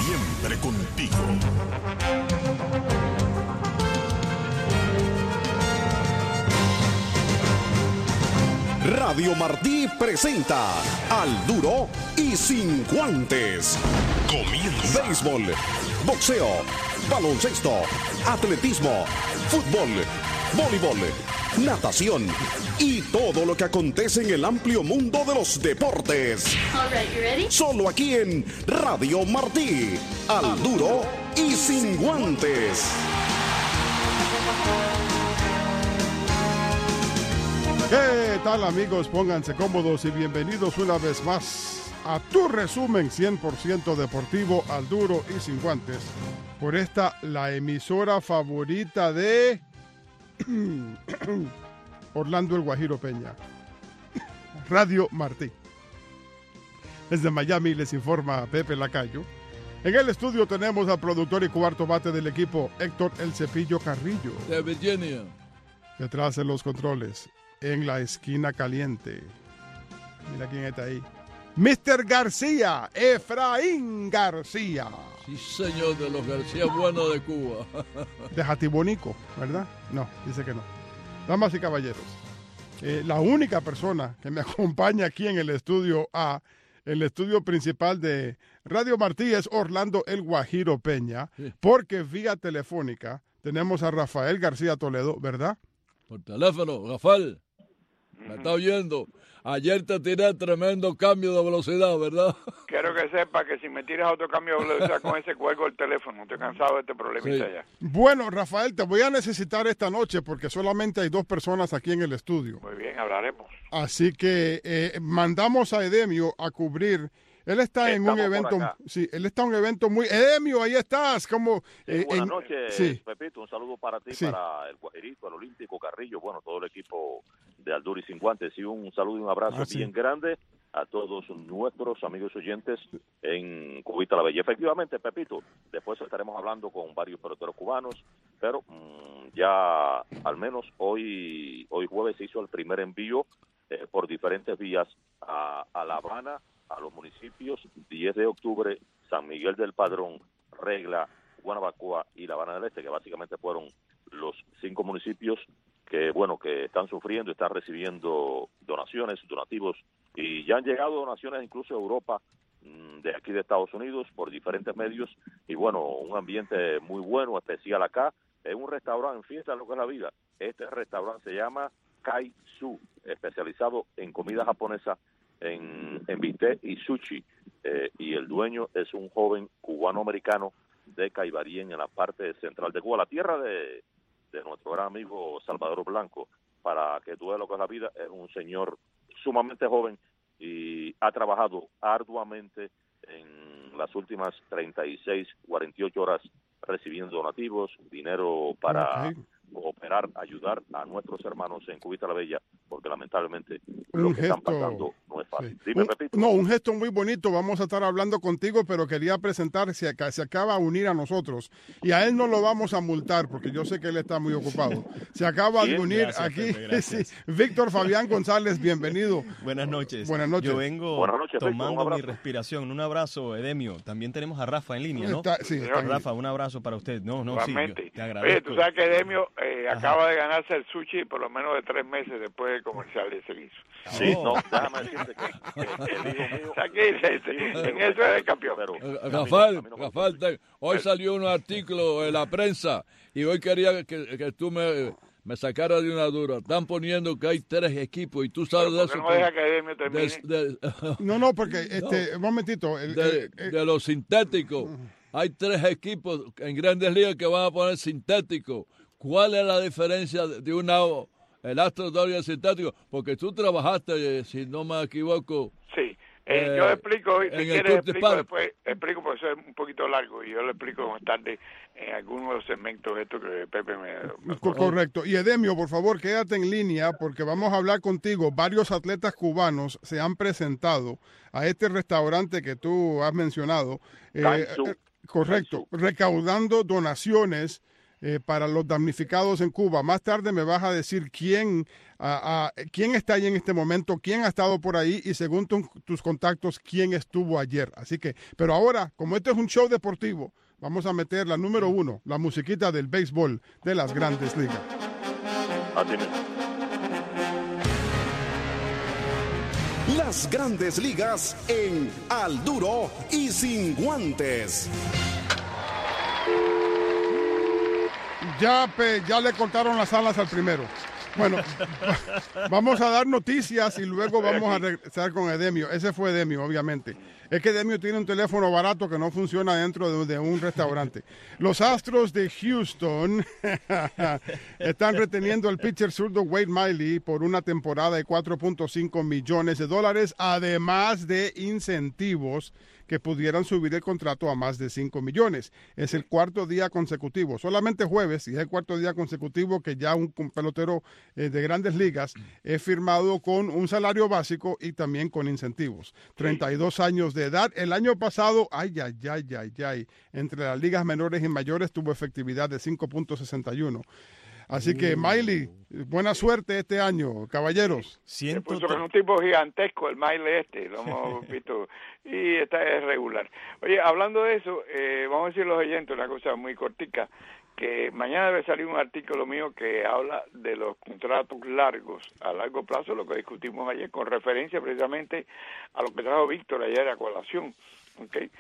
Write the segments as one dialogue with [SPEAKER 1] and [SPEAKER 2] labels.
[SPEAKER 1] Siempre contigo. Radio Martí presenta Al Duro y Sin Guantes. Comienza. Béisbol, boxeo, baloncesto, atletismo, fútbol, voleibol, natación y todo lo que acontece en el amplio mundo de los deportes.
[SPEAKER 2] All right, you ready?
[SPEAKER 1] Solo aquí en Radio Martí. Al Duro y Sin Guantes.
[SPEAKER 3] ¿Qué tal, amigos? Pónganse cómodos y bienvenidos una vez más a tu resumen 100% deportivo Al Duro y Sin Guantes por esta, la emisora favorita de Orlando El Guajiro Peña, Radio Martí. Desde Miami les informa Pepe Lacayo. En el estudio tenemos al productor y cuarto bate del equipo, Héctor El Cepillo Carrillo.
[SPEAKER 4] De Virginia.
[SPEAKER 3] Detrás de los controles, en la esquina caliente. Mira quién está ahí. Mr. García, Efraín García.
[SPEAKER 4] Sí, señor, de los García Buenos de Cuba.
[SPEAKER 3] De Jatibonico, ¿verdad? No, dice que no. Damas y caballeros, la única persona que me acompaña aquí en el estudio A, el estudio principal de Radio Martí, es Orlando El Guajiro Peña,
[SPEAKER 4] Sí.
[SPEAKER 3] porque vía telefónica tenemos a Rafael García Toledo, ¿verdad?
[SPEAKER 4] Por teléfono, Rafael. Me está oyendo. Ayer te tiré tremendo cambio de velocidad, ¿verdad?
[SPEAKER 5] Quiero que sepa que si me tiras otro cambio de velocidad con ese cuelgo el teléfono, estoy cansado de este problemita
[SPEAKER 4] Sí.
[SPEAKER 5] ya.
[SPEAKER 3] Bueno, Rafael, te voy a necesitar esta noche porque solamente hay 2 personas aquí en el estudio.
[SPEAKER 5] Muy bien, hablaremos.
[SPEAKER 3] Así que mandamos a Edemio a cubrir. Él está en un
[SPEAKER 6] Estamos por
[SPEAKER 3] evento,
[SPEAKER 6] acá.
[SPEAKER 3] sí, él está en un evento muy... Edemio, ahí estás, como...
[SPEAKER 6] Buenas noches,
[SPEAKER 3] sí.
[SPEAKER 6] Pepito, un saludo para ti,
[SPEAKER 3] Sí.
[SPEAKER 6] para el Guajerito, el Olímpico, Carrillo, bueno, todo el equipo de Al Duro y Sin Guantes, y un saludo y un abrazo
[SPEAKER 3] Sí.
[SPEAKER 6] bien grande a todos nuestros amigos oyentes en Cubita la Bella. Efectivamente, Pepito, después estaremos hablando con varios peloteros cubanos, pero ya al menos hoy jueves se hizo el primer envío por diferentes vías a La Habana, a los municipios 10 de octubre, San Miguel del Padrón, Regla, Guanabacoa y La Habana del Este, que básicamente fueron los 5 municipios que, bueno, que están sufriendo, están recibiendo donaciones, donativos, y ya han llegado donaciones incluso de Europa, de aquí de Estados Unidos, por diferentes medios, y bueno, un ambiente muy bueno, especial acá, es un restaurante en fiesta, lo que es la vida. Este restaurante se llama Kai Su, especializado en comida japonesa, en bistec y sushi, y el dueño es un joven cubano-americano de Caibarien, en la parte central de Cuba, la tierra de nuestro gran amigo Salvador Blanco. Para que tú veas lo que es la vida, es un señor sumamente joven y ha trabajado arduamente en las últimas 36, 48 horas recibiendo donativos, dinero para cooperar, ayudar a nuestros hermanos en Cubita la Bella, porque lamentablemente lo que están pasando no es fácil.
[SPEAKER 3] Sí.
[SPEAKER 6] Dime, Pepito.
[SPEAKER 3] Un gesto muy bonito. Vamos a estar hablando contigo, pero quería presentar, se acaba de unir a nosotros. Y a él no lo vamos a multar, porque yo sé que él está muy ocupado. Se acaba de unir
[SPEAKER 7] Gracias,
[SPEAKER 3] aquí
[SPEAKER 7] Pepe, gracias.
[SPEAKER 3] sí, Víctor Fabián González, bienvenido.
[SPEAKER 7] Buenas noches.
[SPEAKER 3] Buenas noches.
[SPEAKER 7] Yo vengo
[SPEAKER 6] Buenas noches, Víctor, un
[SPEAKER 7] tomando
[SPEAKER 6] abrazo.
[SPEAKER 7] mi respiración. Un abrazo, Edemio. También tenemos a Rafa en línea, ¿no?
[SPEAKER 3] Sí, está bien.
[SPEAKER 7] Rafa, un abrazo para usted. No, sí,
[SPEAKER 5] Igualmente.
[SPEAKER 7] yo te
[SPEAKER 5] Oye,
[SPEAKER 7] agradezco.
[SPEAKER 5] tú sabes que Demio acaba de ganarse el sushi por lo menos de 3 meses después del comercial de ese hizo.
[SPEAKER 6] Sí,
[SPEAKER 7] Oh.
[SPEAKER 6] no, déjame decirte que el hijo mío...
[SPEAKER 5] O sea, que en eso es el campeón.
[SPEAKER 6] Pero,
[SPEAKER 4] Rafael,
[SPEAKER 6] no-
[SPEAKER 4] hoy salió un artículo en la prensa y hoy quería que tú me sacaras de una dura. Están poniendo que hay 3 equipos y tú sabes de
[SPEAKER 5] ¿Por qué
[SPEAKER 4] eso.
[SPEAKER 5] no deja que Demio termine?
[SPEAKER 3] No, porque, un momentito.
[SPEAKER 4] De los sintéticos. Hay 3 equipos en Grandes Ligas que van a poner sintéticos. ¿Cuál es la diferencia de el Astro y el sintético? Porque tú trabajaste, si no me equivoco.
[SPEAKER 5] Sí. Yo explico, si
[SPEAKER 4] en el
[SPEAKER 5] quieres
[SPEAKER 4] Curtis
[SPEAKER 5] explico
[SPEAKER 4] Park.
[SPEAKER 5] después, explico porque eso es un poquito largo y yo lo explico más tarde en algunos de los segmentos estos que Pepe me
[SPEAKER 3] Correcto. Y Edemio, por favor, quédate en línea porque vamos a hablar contigo. Varios atletas cubanos se han presentado a este restaurante que tú has mencionado.
[SPEAKER 6] Kaizu.
[SPEAKER 3] Correcto. Recaudando donaciones para los damnificados en Cuba. Más tarde me vas a decir quién está ahí en este momento, quién ha estado por ahí y según tus contactos, quién estuvo ayer. Así que, pero ahora, como este es un show deportivo, vamos a meter la número 1, la musiquita del béisbol de las Grandes Ligas.
[SPEAKER 6] Así mismo.
[SPEAKER 1] Las Grandes Ligas en Al Duro y Sin Guantes.
[SPEAKER 3] Ya le cortaron las alas al primero. Bueno, vamos a dar noticias y luego vamos a regresar con Edemio. Ese fue Edemio, obviamente. Es que Edemio tiene un teléfono barato que no funciona dentro de un restaurante. Los Astros de Houston están reteniendo al pitcher zurdo Wade Miley por una temporada de $4.5 millones, además de incentivos que pudieran subir el contrato a más de 5 millones. Es el cuarto día consecutivo, solamente jueves, y es el cuarto día consecutivo que ya un pelotero de Grandes Ligas es firmado con un salario básico y también con incentivos. 32 años de edad. El año pasado, entre las ligas menores y mayores tuvo efectividad de 5.61. Así que, Miley, buena suerte este año, caballeros.
[SPEAKER 5] Se puso con un tipo gigantesco, el Miley lo hemos visto, y esta es regular. Oye, hablando de eso, vamos a decir a los oyentes una cosa muy cortica, que mañana debe salir un artículo mío que habla de los contratos largos, a largo plazo, lo que discutimos ayer, con referencia precisamente a lo que trajo Víctor ayer a colación. Okay.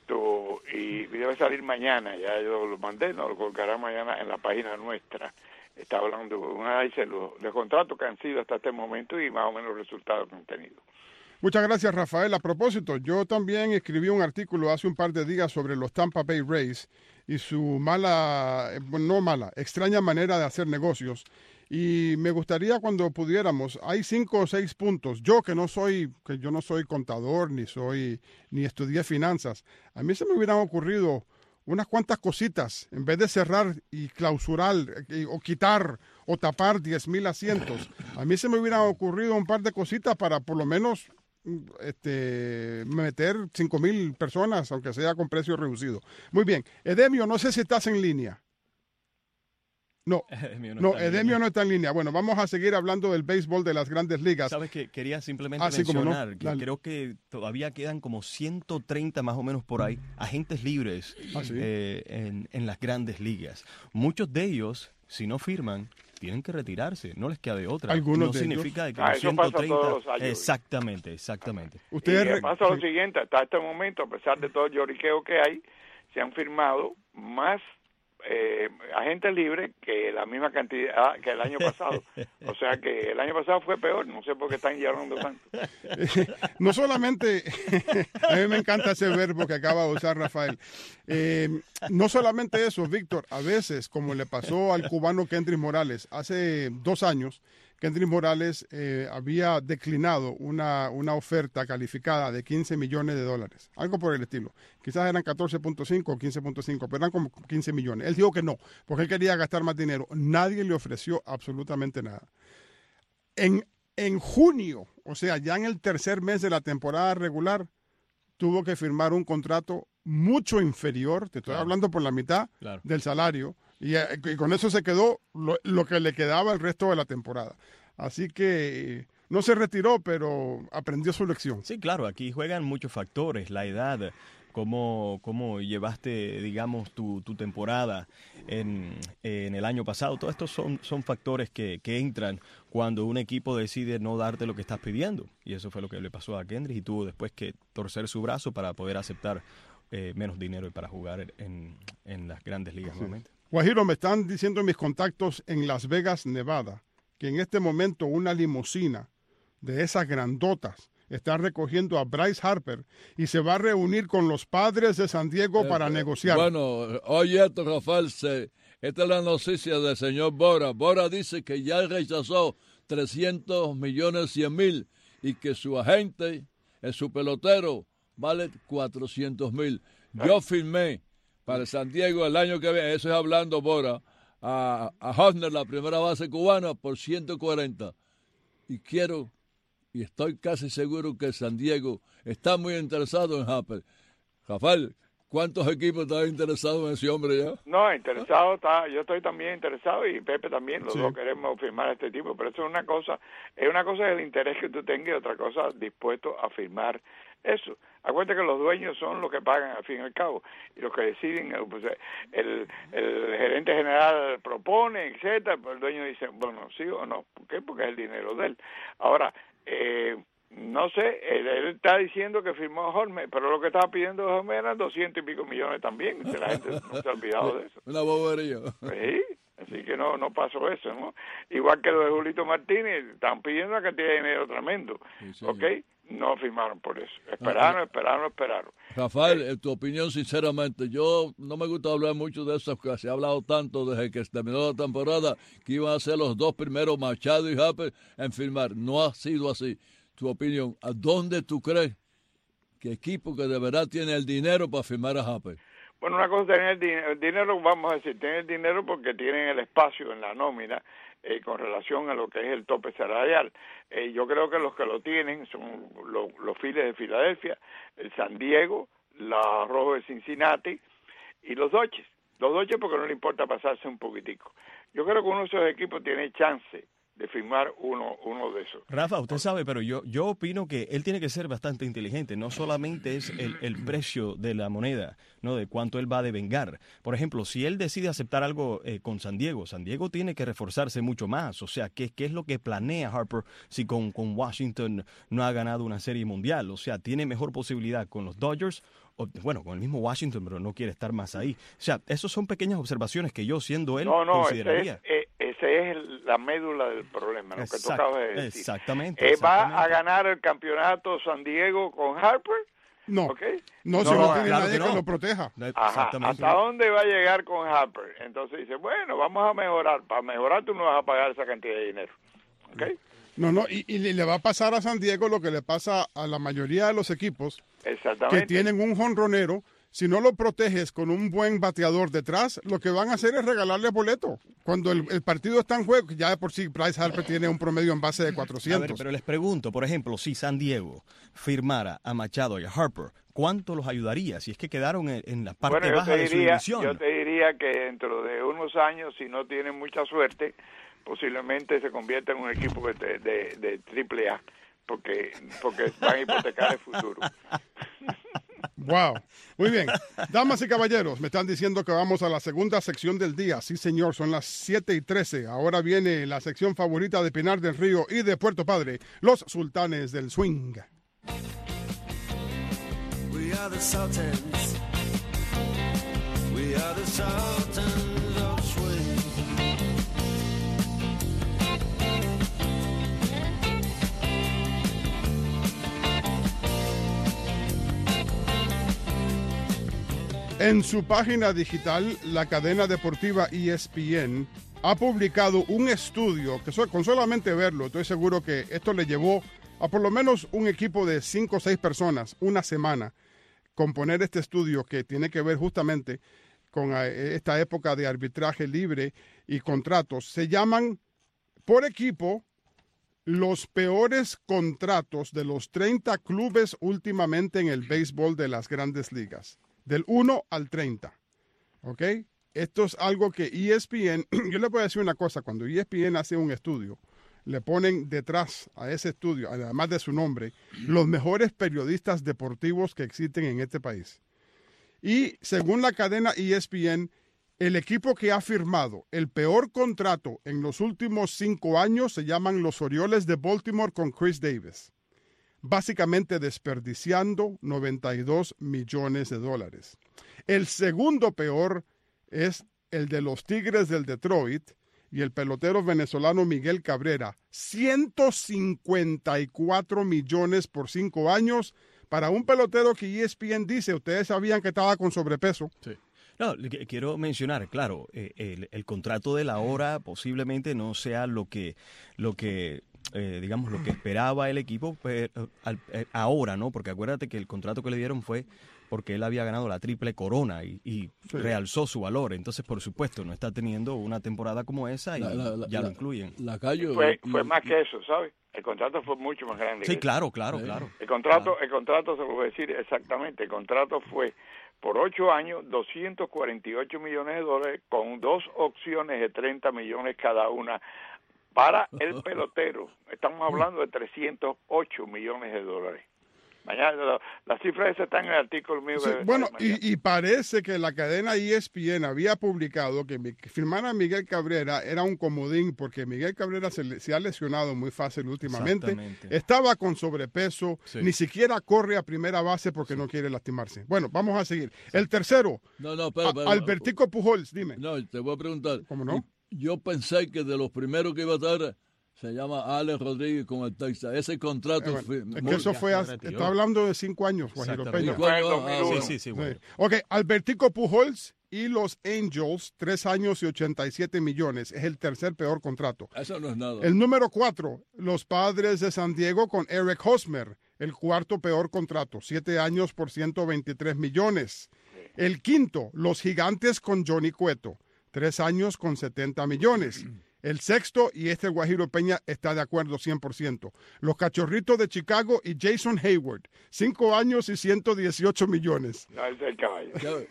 [SPEAKER 5] Y debe salir mañana, ya yo lo mandé, nos lo colgará mañana en la página nuestra. Está hablando un análisis de contratos que han sido hasta este momento y más o menos los resultados que han tenido.
[SPEAKER 3] Muchas gracias, Rafael. A propósito, yo también escribí un artículo hace un par de días sobre los Tampa Bay Rays y su extraña manera de hacer negocios. Y me gustaría cuando pudiéramos, hay 5 o 6 puntos. Yo no soy contador, ni estudié finanzas. A mí se me hubieran ocurrido unas cuantas cositas, en vez de cerrar y clausurar o quitar o tapar 10,000 asientos. A mí se me hubieran ocurrido un par de cositas para por lo menos meter 5,000 personas, aunque sea con precio reducido. Muy bien. Edemio, no sé si estás en línea. No, Edemio no está en línea. Bueno, vamos a seguir hablando del béisbol de las Grandes Ligas.
[SPEAKER 7] Sabes que quería simplemente mencionar que creo que todavía quedan como 130 más o menos por ahí agentes libres en las Grandes Ligas. Muchos de ellos, si no firman, tienen que retirarse, no les queda de otra.
[SPEAKER 3] Algunos
[SPEAKER 7] no
[SPEAKER 3] de
[SPEAKER 7] significa
[SPEAKER 3] ellos.
[SPEAKER 7] que los 130...
[SPEAKER 5] Pasa todos los años.
[SPEAKER 7] Exactamente.
[SPEAKER 5] Y pasa lo siguiente, hasta este momento, a pesar de todo el lloriqueo que hay, se han firmado más agentes libres que la misma cantidad que el año pasado. O sea que el año pasado fue peor, no sé por qué están llorando tanto.
[SPEAKER 3] No solamente, a mí me encanta ese verbo que acaba de usar Rafael, no solamente eso, Víctor, a veces, como le pasó al cubano Kendrys Morales, hace 2 años, Kendrys Morales había declinado una oferta calificada de $15 millones, algo por el estilo. Quizás eran 14.5 o 15.5, pero eran como 15 millones. Él dijo que no, porque él quería gastar más dinero. Nadie le ofreció absolutamente nada. En junio, o sea, ya en el tercer mes de la temporada regular, tuvo que firmar un contrato mucho inferior, te estoy hablando por la mitad del salario, y con eso se quedó lo que le quedaba el resto de la temporada. Así que no se retiró, pero aprendió su lección.
[SPEAKER 7] Sí, claro, aquí juegan muchos factores, la edad, cómo llevaste, digamos, tu temporada en el año pasado. Todos estos son factores que entran cuando un equipo decide no darte lo que estás pidiendo. Y eso fue lo que le pasó a Kendrys y tuvo después que torcer su brazo para poder aceptar menos dinero y para jugar en las Grandes Ligas nuevamente.
[SPEAKER 3] Guajiro, me están diciendo mis contactos en Las Vegas, Nevada, que en este momento una limusina de esas grandotas está recogiendo a Bryce Harper y se va a reunir con los Padres de San Diego para negociar.
[SPEAKER 4] Bueno, oye esto, Rafael, esta es la noticia del señor Bora. Bora dice que ya rechazó 300 millones 100 mil y que su agente, su pelotero, vale 400 mil. Yo firmé para San Diego el año que viene, eso es hablando Bora, a Hosner, la primera base cubana, por 140. Y estoy casi seguro que San Diego está muy interesado en Harper. Rafael, ¿Cuántos equipos están interesados en ese hombre ya?
[SPEAKER 5] No, interesado está, yo estoy también interesado y Pepe también, los
[SPEAKER 3] Sí.
[SPEAKER 5] dos queremos firmar a este tipo, pero eso es una cosa el interés que tú tengas y otra cosa dispuesto a firmar eso. Acuérdate que los dueños son los que pagan al fin y al cabo y los que deciden, pues, el gerente general propone, etcétera, pues el dueño dice, bueno, sí o no. ¿Por qué? Porque es el dinero de él. Ahora, no sé, él está diciendo que firmó a Hormer, pero lo que estaba pidiendo Hormer eran 200 y pico millones también. La gente no se ha olvidado de eso.
[SPEAKER 4] Una bobería.
[SPEAKER 5] Sí, así que no pasó eso, ¿no? Igual que lo de Julito Martínez, están pidiendo una cantidad de dinero tremendo,
[SPEAKER 4] Sí,
[SPEAKER 5] ¿ok? No firmaron por eso. Esperaron.
[SPEAKER 4] Rafael, tu opinión, sinceramente, yo no me gusta hablar mucho de eso, que se ha hablado tanto desde que terminó la temporada, que iban a ser los dos primeros, Machado y Harper, en firmar. No ha sido así. Tu opinión, ¿a dónde tú crees que equipo que de verdad tiene el dinero para firmar a Harper?
[SPEAKER 5] Bueno, una cosa es tener el dinero, vamos a decir, tienen el dinero porque tienen el espacio en la nómina con relación a lo que es el tope salarial. Yo creo que los que lo tienen son los Phillies de Filadelfia, el San Diego, los Rojos de Cincinnati y los Dodgers. Los Dodgers porque no le importa pasarse un poquitico. Yo creo que uno de esos equipos tiene chance de firmar uno de esos.
[SPEAKER 7] Rafa, usted sabe, pero yo opino que él tiene que ser bastante inteligente. No solamente es el precio de la moneda, ¿no? De cuánto él va a devengar. Por ejemplo, si él decide aceptar algo con San Diego tiene que reforzarse mucho más. O sea, ¿qué es lo que planea Harper si con Washington no ha ganado una serie mundial? O sea, tiene mejor posibilidad con los Dodgers, bueno, con el mismo Washington, pero no quiere estar más ahí. O sea, esas son pequeñas observaciones que yo, siendo él, consideraría.
[SPEAKER 5] Ese es la médula del problema, lo que tú acabas de decir.
[SPEAKER 7] Exactamente.
[SPEAKER 5] ¿Va a ganar el campeonato San Diego con Harper?
[SPEAKER 3] No,
[SPEAKER 5] ¿Okay?
[SPEAKER 3] no, si no tiene
[SPEAKER 7] claro
[SPEAKER 3] nadie
[SPEAKER 7] que
[SPEAKER 3] que
[SPEAKER 7] no.
[SPEAKER 3] lo proteja.
[SPEAKER 5] Ajá,
[SPEAKER 7] Exactamente.
[SPEAKER 5] ¿hasta dónde va a llegar con Harper? Entonces dice, bueno, vamos a mejorar. Para mejorar tú no vas a pagar esa cantidad de dinero. ¿Ok?
[SPEAKER 3] No, y le va a pasar a San Diego lo que le pasa a la mayoría de los equipos
[SPEAKER 5] Exactamente.
[SPEAKER 3] que tienen un jonronero. Si no lo proteges con un buen bateador detrás, lo que van a hacer es regalarle boleto. Cuando el partido está en juego, ya de por sí Bryce Harper tiene un promedio en base de 400.
[SPEAKER 7] A ver, pero les pregunto, por ejemplo, si San Diego firmara a Machado y a Harper, ¿cuánto los ayudaría? Si es que quedaron en la parte baja de su división.
[SPEAKER 5] Yo te diría que dentro de unos años, si no tienen mucha suerte, posiblemente se convierta en un equipo de AAA, porque van a hipotecar el futuro.
[SPEAKER 3] Wow. Muy bien. Damas y caballeros, me están diciendo que vamos a la segunda sección del día. Sí, señor, son las 7:13. Ahora viene la sección favorita de Pinar del Río y de Puerto Padre, los sultanes del swing.
[SPEAKER 2] We are the Sultans. We are the Sultans of Swing.
[SPEAKER 3] En su página digital, la cadena deportiva ESPN ha publicado un estudio que con solamente verlo, estoy seguro que esto le llevó a por lo menos un equipo de 5 o 6 personas una semana componer este estudio que tiene que ver justamente con esta época de arbitraje libre y contratos. Se llaman por equipo los peores contratos de los 30 clubes últimamente en el béisbol de las grandes ligas. Del 1 al 30, ¿ok? Esto es algo que ESPN, yo le voy a decir una cosa, cuando ESPN hace un estudio, le ponen detrás a ese estudio, además de su nombre, los mejores periodistas deportivos que existen en este país. Y según la cadena ESPN, el equipo que ha firmado el peor contrato en los últimos 5 años se llaman los Orioles de Baltimore con Chris Davis, básicamente desperdiciando $92 millones. El segundo peor es el de los Tigres del Detroit y el pelotero venezolano Miguel Cabrera, $154 millones por 5 años para un pelotero que ESPN dice, ustedes sabían que estaba con sobrepeso.
[SPEAKER 7] Sí. No, quiero mencionar, claro, el contrato de la hora posiblemente no sea lo que digamos, lo que esperaba el equipo ahora, ¿no? Porque acuérdate que el contrato que le dieron fue porque él había ganado la triple corona y sí, realzó su valor. Entonces, por supuesto, no está teniendo una temporada como esa y ya lo incluyen.
[SPEAKER 5] Fue más que eso, ¿sabes? El contrato fue mucho más grande.
[SPEAKER 7] Sí, claro.
[SPEAKER 5] El contrato, se lo voy a decir exactamente, el contrato fue por 8 años, $248 millones, con 2 opciones de 30 millones cada una para el pelotero. Estamos hablando de $308 millones. Mañana, la cifra esa está en el artículo mío.
[SPEAKER 3] Sí, bueno, y parece que la cadena ESPN había publicado que firmar a Miguel Cabrera era un comodín, porque Miguel Cabrera se ha lesionado muy fácil últimamente. Estaba con sobrepeso, ni siquiera corre a primera base porque no quiere lastimarse. Bueno, vamos a seguir. El tercero, Albertico Pujols, dime.
[SPEAKER 4] No, te voy a preguntar.
[SPEAKER 3] ¿Cómo no?
[SPEAKER 4] Yo pensé que de los primeros que iba a estar se llama Alex Rodríguez con el Texas. Ese contrato
[SPEAKER 3] es que eso fue está hablando de 5 años, Guajiro Peña.
[SPEAKER 7] Sí, bueno.
[SPEAKER 3] Ok, Albertico Pujols y los Angels, 3 años y 87 millones. Es el tercer peor contrato.
[SPEAKER 4] Eso no es nada.
[SPEAKER 3] El número 4, los Padres de San Diego con Eric Hosmer, el cuarto peor contrato, 7 años por 123 millones. El quinto, los Gigantes con Johnny Cueto, 3 años con 70 millones. El sexto, y este Guajiro Peña está de acuerdo 100%, los Cachorritos de Chicago y Jason Hayward, 5 años y 118 millones.
[SPEAKER 5] No, es el caballo.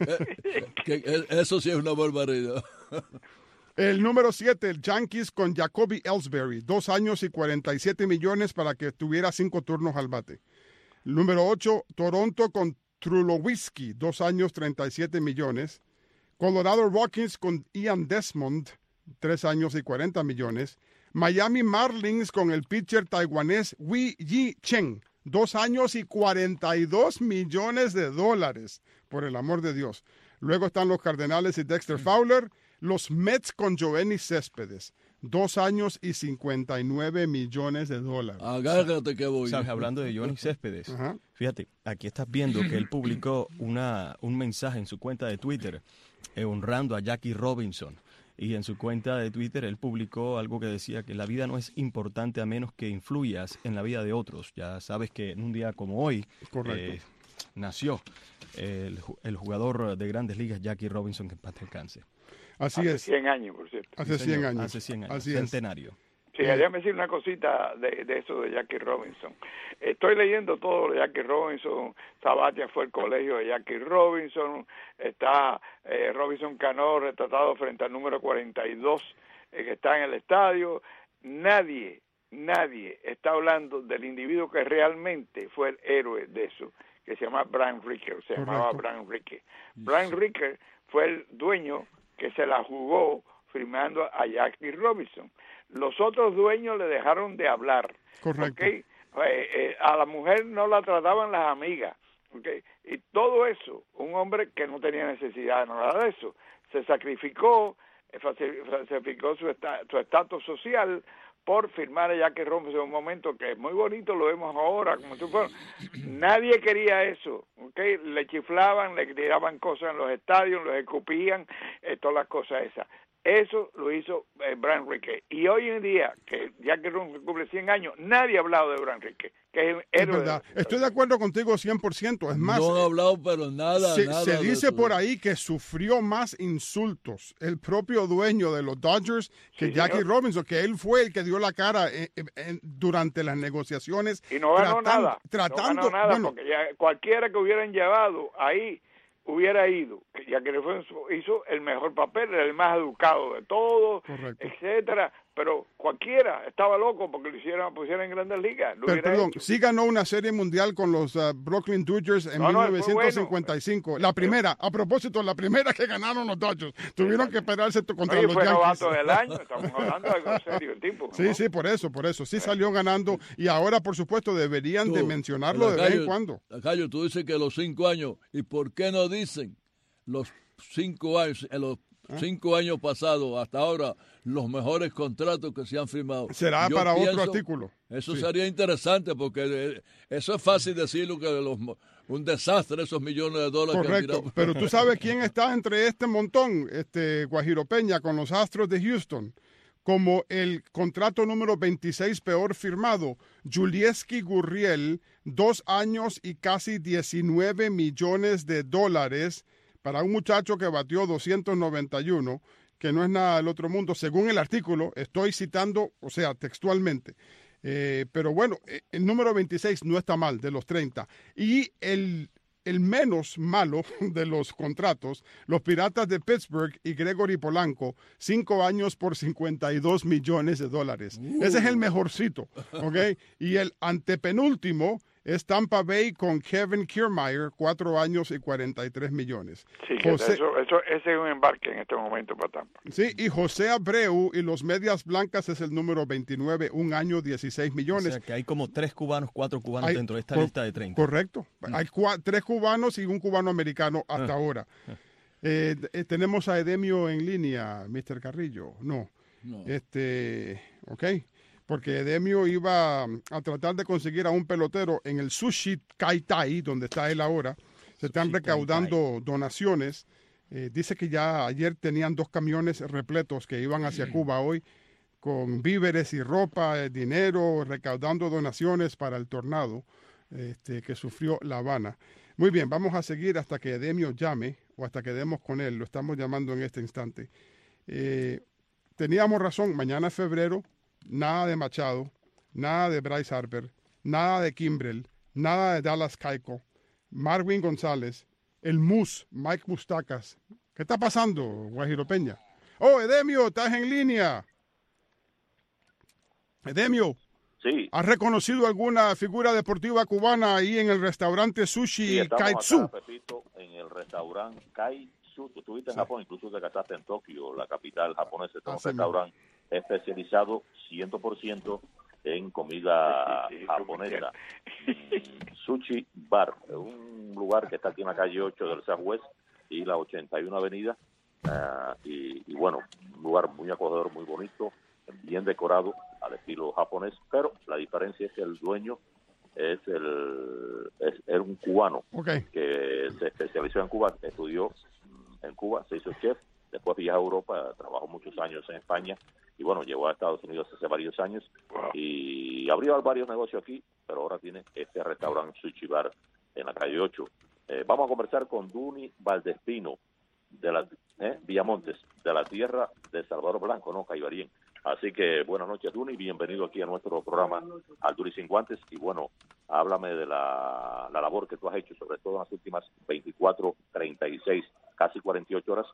[SPEAKER 4] Eso sí es una barbaridad.
[SPEAKER 3] El número 7, el Yankees con Jacoby Ellsbury, 2 años y 47 millones para que tuviera 5 turnos al bate. El número 8, Toronto con Tulowitzki, 2 años 37 millones. Colorado Rockies con Ian Desmond, 3 años y 40 millones. Miami Marlins con el pitcher taiwanés Wei Yi Chen, 2 años y 42 millones de dólares, por el amor de Dios. Luego están los Cardenales y Dexter Fowler. Los Mets con Joenny Céspedes, 2 años y 59 millones de dólares.
[SPEAKER 4] Agárrate que voy.
[SPEAKER 7] ¿Sabes? Hablando de Joenny Céspedes, fíjate, aquí estás viendo que él publicó un mensaje en su cuenta de Twitter honrando a Jackie Robinson. Y en su cuenta de Twitter él publicó algo que decía que la vida no es importante a menos que influyas en la vida de otros. Ya sabes que en un día como hoy nació el jugador de Grandes Ligas Jackie Robinson, que en paz descanse.
[SPEAKER 5] Hace 100 años, por cierto.
[SPEAKER 3] Hace 100 años.
[SPEAKER 7] Hace 100 años,
[SPEAKER 3] Así
[SPEAKER 7] centenario.
[SPEAKER 5] Sí, déjame decir una cosita de eso de Jackie Robinson. Estoy leyendo todo de Jackie Robinson. Sabatia fue el colegio de Jackie Robinson. Está Robinson Cano retratado frente al número 42 que está en el estadio. Nadie está hablando del individuo que realmente fue el héroe de eso, que se llama Brian Ricker. Llamaba Brian Ricker. Brian Ricker fue el dueño que se la jugó firmando a Jackie Robinson. Los otros dueños le dejaron de hablar.
[SPEAKER 3] Correcto.
[SPEAKER 5] ¿Okay? A la mujer no la trataban las amigas. ¿Okay? Y todo eso, un hombre que no tenía necesidad de nada de eso, se sacrificó su estatus social por firmar a Jackie Robinson en un momento que es muy bonito, lo vemos ahora, como tú fueron. Nadie quería eso, ¿okay? Le chiflaban, le tiraban cosas en los estadios, los escupían, todas las cosas esas. Eso lo hizo Brian Ricker. Y hoy en día, que Jackie Robinson cumple 100 años, nadie ha hablado de Brian Ricker, que es héroe.
[SPEAKER 3] verdad. Estoy de acuerdo contigo 100%. Es más,
[SPEAKER 4] no he hablado, pero nada.
[SPEAKER 3] Se dice por ahí que sufrió más insultos el propio dueño de los Dodgers que Jackie Robinson, que él fue el que dio la cara durante las negociaciones.
[SPEAKER 5] Y no ganó nada.
[SPEAKER 3] Tratando, bueno,
[SPEAKER 5] porque cualquiera que hubieran llevado ahí hubiera ido, ya que hizo el mejor papel, el más educado de todos, etcétera, pero cualquiera estaba loco porque lo pusieran en Grandes Ligas.
[SPEAKER 3] Perdón, sí ganó una serie mundial con los Brooklyn Dodgers en 1955. Bueno. La primera, a propósito, la primera que ganaron los Dodgers. Tuvieron que esperarse contra los
[SPEAKER 5] fue
[SPEAKER 3] Yankees.
[SPEAKER 5] Novato del año, estamos hablando de algo serio el tipo.
[SPEAKER 3] Sí, sí, por eso. Sí salió ganando y ahora, por supuesto, deberían de mencionarlo de vez en cuando.
[SPEAKER 4] Cayo, tú dices que los 5 años, ¿y por qué no dicen los 5 años, en los 5 años pasados hasta ahora, los mejores contratos que se han firmado?
[SPEAKER 3] Será para otro artículo.
[SPEAKER 4] Eso sería interesante porque eso es fácil decirlo, que un desastre esos millones de dólares.
[SPEAKER 3] Correcto,
[SPEAKER 4] que han tirado.
[SPEAKER 3] Pero tú sabes quién está entre este montón, Guajiro Peña, con los Astros de Houston, como el contrato número 26 peor firmado, Julieski Gurriel, 2 años y casi 19 millones de dólares para un muchacho que batió 291, que no es nada del otro mundo, según el artículo, estoy citando, o sea, textualmente. Pero bueno, el número 26 no está mal, de los 30. Y el el menos malo de los contratos, los Piratas de Pittsburgh y Gregory Polanco, 5 años por $52 millones. Ese es el mejorcito, ¿ok? Y el antepenúltimo es Tampa Bay con Kevin Kiermaier, 4 años y $43 millones.
[SPEAKER 5] Sí, que ese es un embarque en este momento para Tampa.
[SPEAKER 3] Sí, y José Abreu y los Medias Blancas es el número 29, 1 año, $16 millones.
[SPEAKER 7] O sea, que hay como 4 cubanos dentro de esta lista de 30.
[SPEAKER 3] Correcto. Hay 3 cubanos y un cubano americano hasta ahora. Tenemos a Edemio en línea, Mr. Carrillo. No. Ok. Porque Edemio iba a tratar de conseguir a un pelotero en el Sushi Kai Tai, donde está él ahora. Se están recaudando donaciones. Dice que ya ayer tenían 2 camiones repletos que iban hacia Cuba hoy, con víveres y ropa, dinero, recaudando donaciones para el tornado que sufrió La Habana. Muy bien, vamos a seguir hasta que Edemio llame o hasta que demos con él. Lo estamos llamando en este instante. Teníamos razón, mañana es febrero. Nada de Machado, nada de Bryce Harper, nada de Kimbrel, nada de Dallas Keuchel, Marwin González, el Mus, Mike Moustakas. ¿Qué está pasando, Guajiro Peña? Oh, Edemio, estás en línea. Edemio.
[SPEAKER 6] Sí.
[SPEAKER 3] ¿Has reconocido alguna figura deportiva cubana ahí en el restaurante Sushi Kaitsu?
[SPEAKER 6] Acá, Pepito, en el restaurante Kaitsu. Tú estuviste en Japón, incluso te casaste en Tokio, la capital japonesa. Es un restaurante especializado 100% en comida japonesa. Sushi Bar, un lugar que está aquí en la calle 8 del Southwest y la 81 Avenida. Y bueno, un lugar muy acogedor, muy bonito, bien decorado al estilo japonés, pero la diferencia es que el dueño es un cubano que se especializó en Cuba, estudió en Cuba, se hizo chef, después viajó a Europa, trabajó muchos años en España y bueno, llegó a Estados Unidos hace varios años y abrió varios negocios aquí, pero ahora tiene este restaurante Sushi Bar en la calle 8. Vamos a conversar con Duni Valdespino de la Villamontes, de la tierra de Salvador Blanco, ¿no? Caibarien. Así que buenas noches, Duni, bienvenido aquí a nuestro programa Al Duro y Sin Guantes. Y bueno, háblame de la labor que tú has hecho, sobre todo en las últimas 24, 36, casi 48 horas,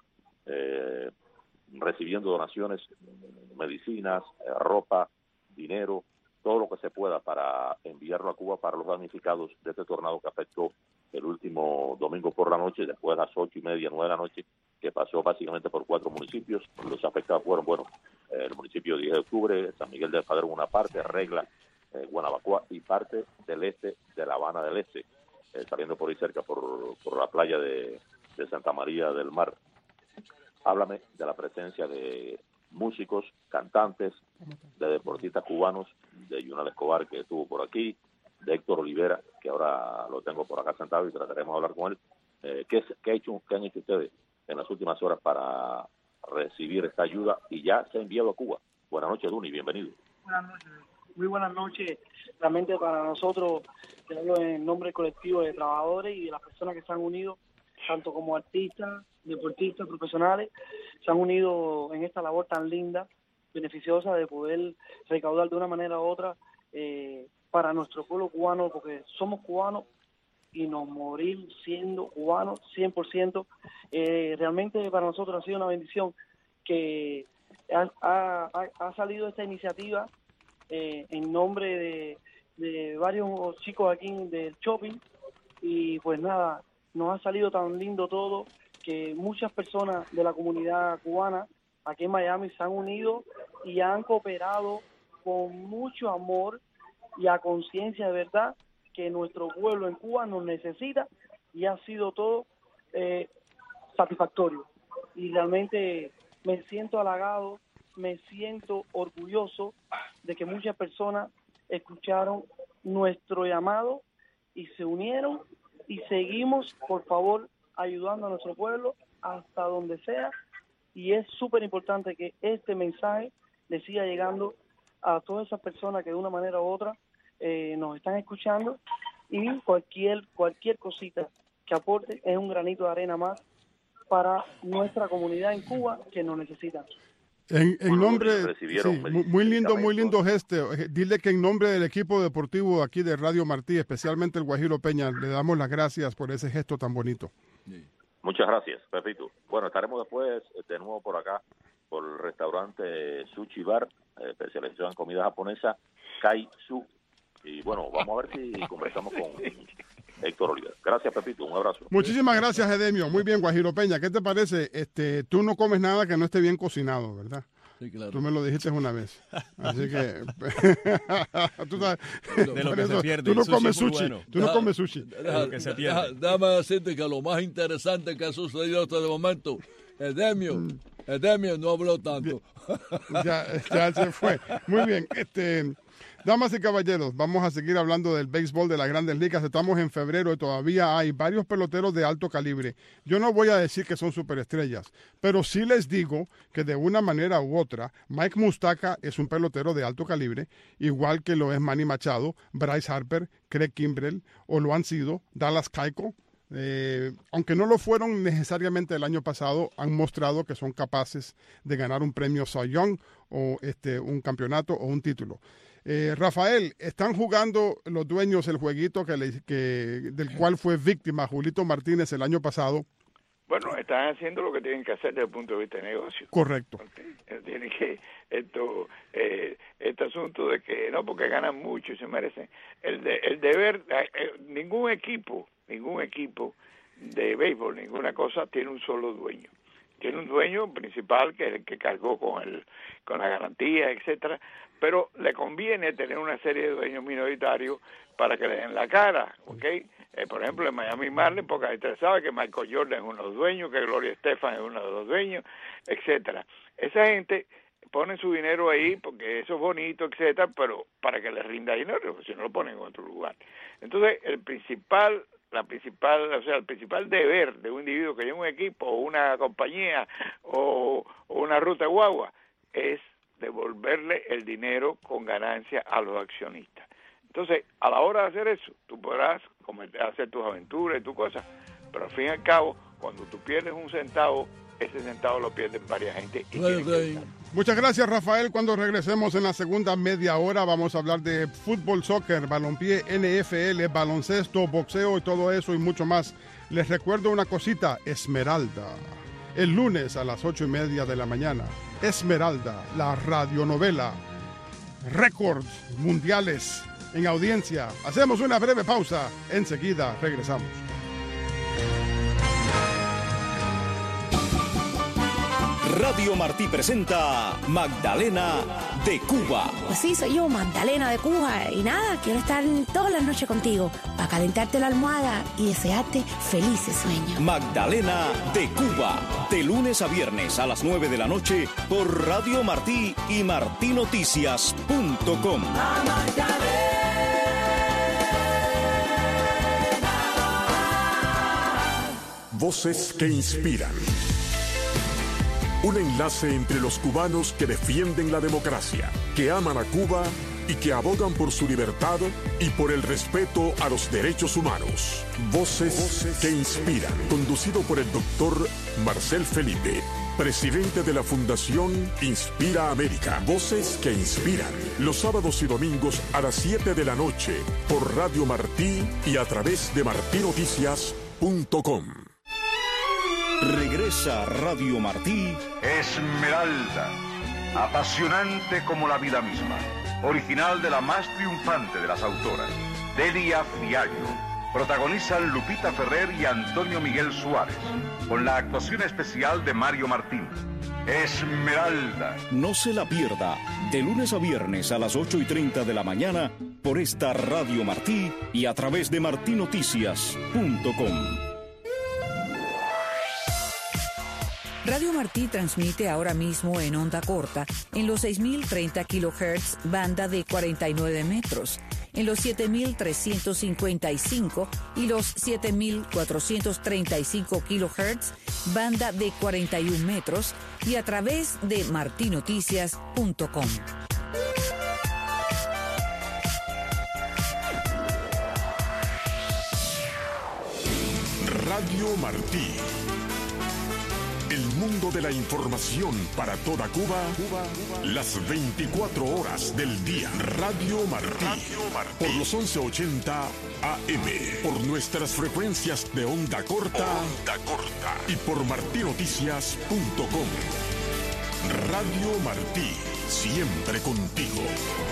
[SPEAKER 6] recibiendo donaciones, medicinas, ropa, dinero, todo lo que se pueda para enviarlo a Cuba para los damnificados de este tornado que afectó el último domingo por la noche, después de las 8:30, 9 de la noche, que pasó básicamente por 4 municipios. Los afectados fueron, el municipio de 10 de octubre, San Miguel del Padrón una parte, Regla, Guanabacoa y parte del este de La Habana del Este, saliendo por ahí cerca por la playa de Santa María del Mar. Háblame de la presencia de músicos, cantantes, de deportistas cubanos, de Yunal Escobar, que estuvo por aquí, de Héctor Olivera, que ahora lo tengo por acá sentado y trataremos de hablar con él. ¿Qué han hecho ustedes en las últimas horas para recibir esta ayuda? Y ya se ha enviado a Cuba. Buenas noches, Duni, bienvenido.
[SPEAKER 8] Buenas noches, muy buenas noches. Realmente para nosotros, te hablo en nombre del colectivo de trabajadores y de las personas que se han unido, tanto como artistas, deportistas, profesionales, se han unido en esta labor tan linda, beneficiosa de poder recaudar de una manera u otra para nuestro pueblo cubano, porque somos cubanos y nos morir siendo cubanos 100%. Realmente para nosotros ha sido una bendición que ha salido esta iniciativa en nombre de varios chicos aquí del shopping, y pues nada, nos ha salido tan lindo todo que muchas personas de la comunidad cubana aquí en Miami se han unido y han cooperado con mucho amor y a conciencia de verdad que nuestro pueblo en Cuba nos necesita, y ha sido todo satisfactorio. Y realmente me siento halagado, me siento orgulloso de que muchas personas escucharon nuestro llamado y se unieron, y seguimos, por favor, ayudando a nuestro pueblo hasta donde sea, y es súper importante que este mensaje le siga llegando a todas esas personas que de una manera u otra nos están escuchando, y cualquier cosita que aporte es un granito de arena más para nuestra comunidad en Cuba que nos necesita.
[SPEAKER 3] En
[SPEAKER 6] Bueno,
[SPEAKER 3] nombre,
[SPEAKER 6] recibieron
[SPEAKER 3] sí, muy lindo
[SPEAKER 6] medicamentos.
[SPEAKER 3] gesto. Dile que en nombre del equipo deportivo aquí de Radio Martí, especialmente el Guajiro Peña, le damos las gracias por ese gesto tan bonito.
[SPEAKER 6] Muchas gracias, Pepito. Bueno, estaremos después de nuevo por acá, por el restaurante Sushi Bar, especializado en comida japonesa, Kai-Su. Y bueno, vamos a ver si conversamos con Héctor Oliver. Gracias, Pepito. Un abrazo.
[SPEAKER 3] Muchísimas gracias, Edemio. Muy bien, Guajiro Peña. ¿Qué te parece? Tú no comes nada que no esté bien cocinado, ¿verdad?
[SPEAKER 4] Sí, claro.
[SPEAKER 3] Tú me lo dijiste una vez. Así que... tú sabes,
[SPEAKER 7] De lo
[SPEAKER 3] por
[SPEAKER 7] que
[SPEAKER 3] eso,
[SPEAKER 7] se pierde.
[SPEAKER 3] tú no
[SPEAKER 7] El sushi
[SPEAKER 3] comes
[SPEAKER 7] es muy
[SPEAKER 3] sushi.
[SPEAKER 7] bueno.
[SPEAKER 3] Tú no comes sushi.
[SPEAKER 7] que se pierde.
[SPEAKER 4] Déjame decirte que lo más interesante que ha sucedido hasta el momento, Edemio no habló tanto.
[SPEAKER 3] Ya se fue. Muy bien. Damas y caballeros, vamos a seguir hablando del béisbol de las Grandes Ligas. Estamos en febrero y todavía hay varios peloteros de alto calibre. Yo no voy a decir que son superestrellas, pero sí les digo que de una manera u otra, Mike Moustakas es un pelotero de alto calibre, igual que lo es Manny Machado, Bryce Harper, Craig Kimbrell, o lo han sido Dallas Keuchel. Aunque no lo fueron necesariamente el año pasado, han mostrado que son capaces de ganar un premio Cy Young o un campeonato o un título. Rafael, están jugando los dueños el jueguito del cual fue víctima Julito Martínez el año pasado.
[SPEAKER 5] Bueno, están haciendo lo que tienen que hacer desde el punto de vista de negocio.
[SPEAKER 3] Correcto.
[SPEAKER 5] Tienen que este asunto de que no, porque ganan mucho y se merecen el deber. Ningún equipo de béisbol, ninguna cosa tiene un solo dueño. Tiene un dueño principal que es el que cargó con la garantía, etcétera, pero le conviene tener una serie de dueños minoritarios para que le den la cara, ¿ok? Por ejemplo, en Miami Marlins, porque ahí usted sabe que Michael Jordan es uno de los dueños, que Gloria Estefan es uno de los dueños, etcétera. Esa gente pone su dinero ahí porque eso es bonito, etcétera, pero para que le rinda dinero, porque si no lo ponen en otro lugar. Entonces, el principal deber de un individuo que lleva un equipo o una compañía o una ruta de guagua es devolverle el dinero con ganancia a los accionistas. Entonces, a la hora de hacer eso, tú podrás hacer tus aventuras y tus cosas, pero al fin y al cabo, cuando tú pierdes un centavo, ese centavo lo pierden varias gente.
[SPEAKER 3] Muchas gracias, Rafael. Cuando regresemos en la segunda media hora vamos a hablar de fútbol, soccer, balompié, NFL, baloncesto, boxeo y todo eso y mucho más. Les recuerdo una cosita, Esmeralda. El lunes a las 8:30 de la mañana, Esmeralda, la radionovela. Récords mundiales en audiencia. Hacemos una breve pausa. Enseguida regresamos.
[SPEAKER 9] Radio Martí presenta Magdalena de Cuba.
[SPEAKER 10] Pues sí, soy yo, Magdalena de Cuba. Y nada, quiero estar todas las noches contigo para calentarte la almohada y desearte felices sueños.
[SPEAKER 9] Magdalena de Cuba. De lunes a viernes a las 9 de la noche por Radio Martí y martinoticias.com.
[SPEAKER 1] Voces que inspiran. Un enlace entre los cubanos que defienden la democracia, que aman a Cuba y que abogan por su libertad y por el respeto a los derechos humanos. Voces que inspiran. Conducido por el doctor Marcel Felipe, presidente de la Fundación Inspira América. Voces que inspiran. Los sábados y domingos a las 7 de la noche por Radio Martí y a través de martinoticias.com.
[SPEAKER 9] Regresa Radio Martí.
[SPEAKER 11] Esmeralda, apasionante como la vida misma, original de la más triunfante de las autoras, Delia Fiallo. Protagonizan Lupita Ferrer y Antonio Miguel Suárez, con la actuación especial de Mario Martín. Esmeralda.
[SPEAKER 9] No se la pierda, de lunes a viernes a las 8:30 de la mañana por esta Radio Martí y a través de martinoticias.com.
[SPEAKER 12] Radio Martí transmite ahora mismo en onda corta en los 6.030 kHz, banda de 49 metros, en los 7.355 y los 7.435 kHz, banda de 41 metros y a través de martinoticias.com.
[SPEAKER 1] Radio Martí. El mundo de la información para toda Cuba, las 24 horas del día. Radio Martí. Por los 1180 AM. Por nuestras frecuencias de onda corta. Y por martinoticias.com. Radio Martí. Siempre contigo.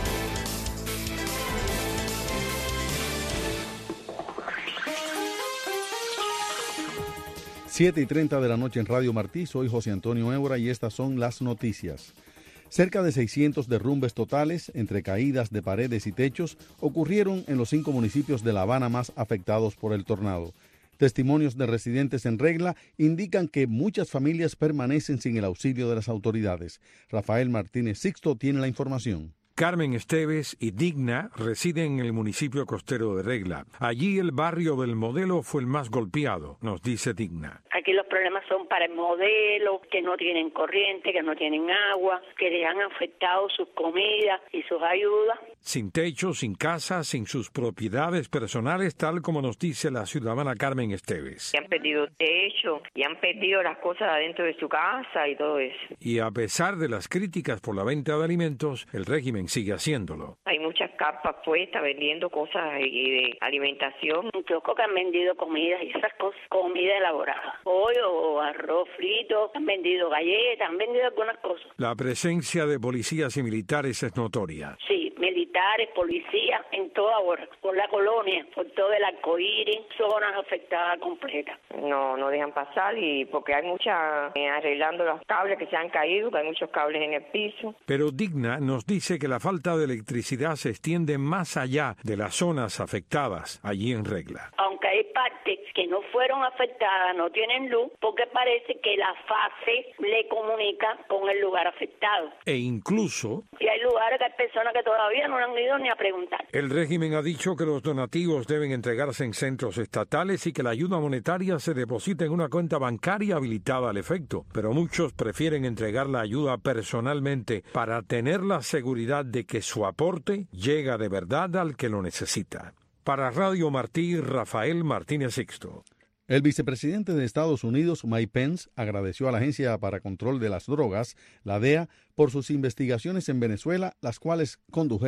[SPEAKER 13] 7:30 de la noche en Radio Martí. Soy José Antonio Évora y estas son las noticias. Cerca de 600 derrumbes totales, entre caídas de paredes y techos, ocurrieron en los 5 municipios de La Habana más afectados por el tornado. Testimonios de residentes en Regla indican que muchas familias permanecen sin el auxilio de las autoridades. Rafael Martínez Sixto tiene la información.
[SPEAKER 14] Carmen Esteves y Digna residen en el municipio costero de Regla. Allí el barrio del Modelo fue el más golpeado, nos dice Digna.
[SPEAKER 15] Aquí los problemas son para el Modelo, que no tienen corriente, que no tienen agua, que les han afectado sus comidas y sus ayudas.
[SPEAKER 14] Sin techo, sin casa, sin sus propiedades personales, tal como nos dice la ciudadana Carmen Esteves.
[SPEAKER 16] Y han perdido techo, y han perdido las cosas adentro de su casa y todo eso.
[SPEAKER 14] Y a pesar de las críticas por la venta de alimentos, el régimen sigue haciéndolo.
[SPEAKER 16] Hay muchas carpas puestas vendiendo cosas de alimentación.
[SPEAKER 15] Un kiosco que han vendido comidas y esas cosas, comida elaborada. Pollo, arroz frito, han vendido galletas, han vendido algunas cosas.
[SPEAKER 14] La presencia de policías y militares es notoria.
[SPEAKER 15] Sí, militares, policías, en toda hora, por la colonia, por todo el arcoíris, zonas afectadas completas.
[SPEAKER 16] No dejan pasar y porque hay muchas arreglando los cables que se han caído, que hay muchos cables en el piso.
[SPEAKER 14] Pero Digna nos dice que la falta de electricidad se extiende más allá de las zonas afectadas allí en Regla.
[SPEAKER 15] Aunque hay partes que no fueron afectadas, no tienen luz, porque parece que la fase le comunica con el lugar afectado.
[SPEAKER 14] E incluso...
[SPEAKER 15] Y hay lugares que hay personas que todavía no han ido ni a preguntar.
[SPEAKER 14] El régimen ha dicho que los donativos deben entregarse en centros estatales y que la ayuda monetaria se deposita en una cuenta bancaria habilitada al efecto, pero muchos prefieren entregar la ayuda personalmente para tener la seguridad de que su aporte llega de verdad al que lo necesita. Para Radio Martí, Rafael Martínez Sixto.
[SPEAKER 13] El vicepresidente de Estados Unidos, Mike Pence, agradeció a la Agencia para Control de las Drogas, la DEA, por sus investigaciones en Venezuela, las cuales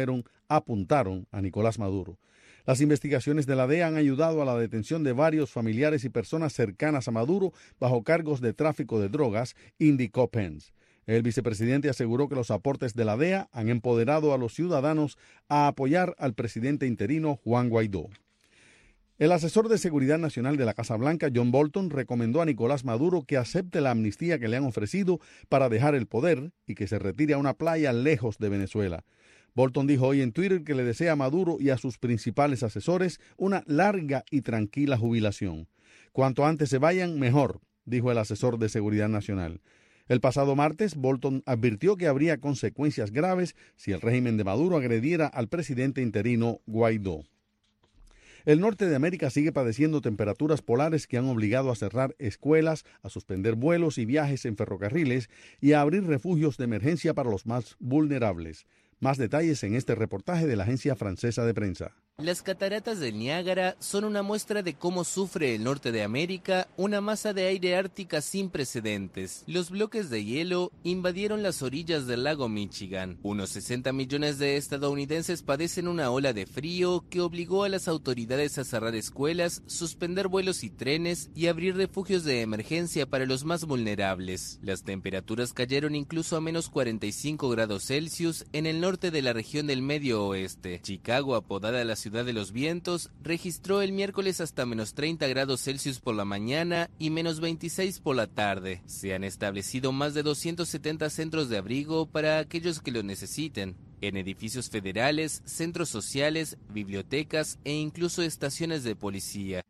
[SPEAKER 13] apuntaron a Nicolás Maduro. Las investigaciones de la DEA han ayudado a la detención de varios familiares y personas cercanas a Maduro bajo cargos de tráfico de drogas, indicó Pence. El vicepresidente aseguró que los aportes de la DEA han empoderado a los ciudadanos a apoyar al presidente interino Juan Guaidó. El asesor de Seguridad Nacional de la Casa Blanca, John Bolton, recomendó a Nicolás Maduro que acepte la amnistía que le han ofrecido para dejar el poder y que se retire a una playa lejos de Venezuela. Bolton dijo hoy en Twitter que le desea a Maduro y a sus principales asesores una larga y tranquila jubilación. Cuanto antes se vayan, mejor, dijo el asesor de Seguridad Nacional. El pasado martes, Bolton advirtió que habría consecuencias graves si el régimen de Maduro agrediera al presidente interino Guaidó. El norte de América sigue padeciendo temperaturas polares que han obligado a cerrar escuelas, a suspender vuelos y viajes en ferrocarriles y a abrir refugios de emergencia para los más vulnerables. Más detalles en este reportaje de la Agencia Francesa de Prensa.
[SPEAKER 17] Las cataratas del Niágara son una muestra de cómo sufre el norte de América una masa de aire ártica sin precedentes. Los bloques de hielo invadieron las orillas del lago Michigan. Unos 60 millones de estadounidenses padecen una ola de frío que obligó a las autoridades a cerrar escuelas, suspender vuelos y trenes y abrir refugios de emergencia para los más vulnerables. Las temperaturas cayeron incluso a menos 45 grados Celsius en el norte de la región del Medio Oeste. Chicago, apodada la ciudad de los vientos, registró el miércoles hasta menos 30 grados Celsius por la mañana y menos 26 por la tarde. Se han establecido más de 270 centros de abrigo para aquellos que lo necesiten, en edificios federales, centros sociales, bibliotecas e incluso estaciones de policía.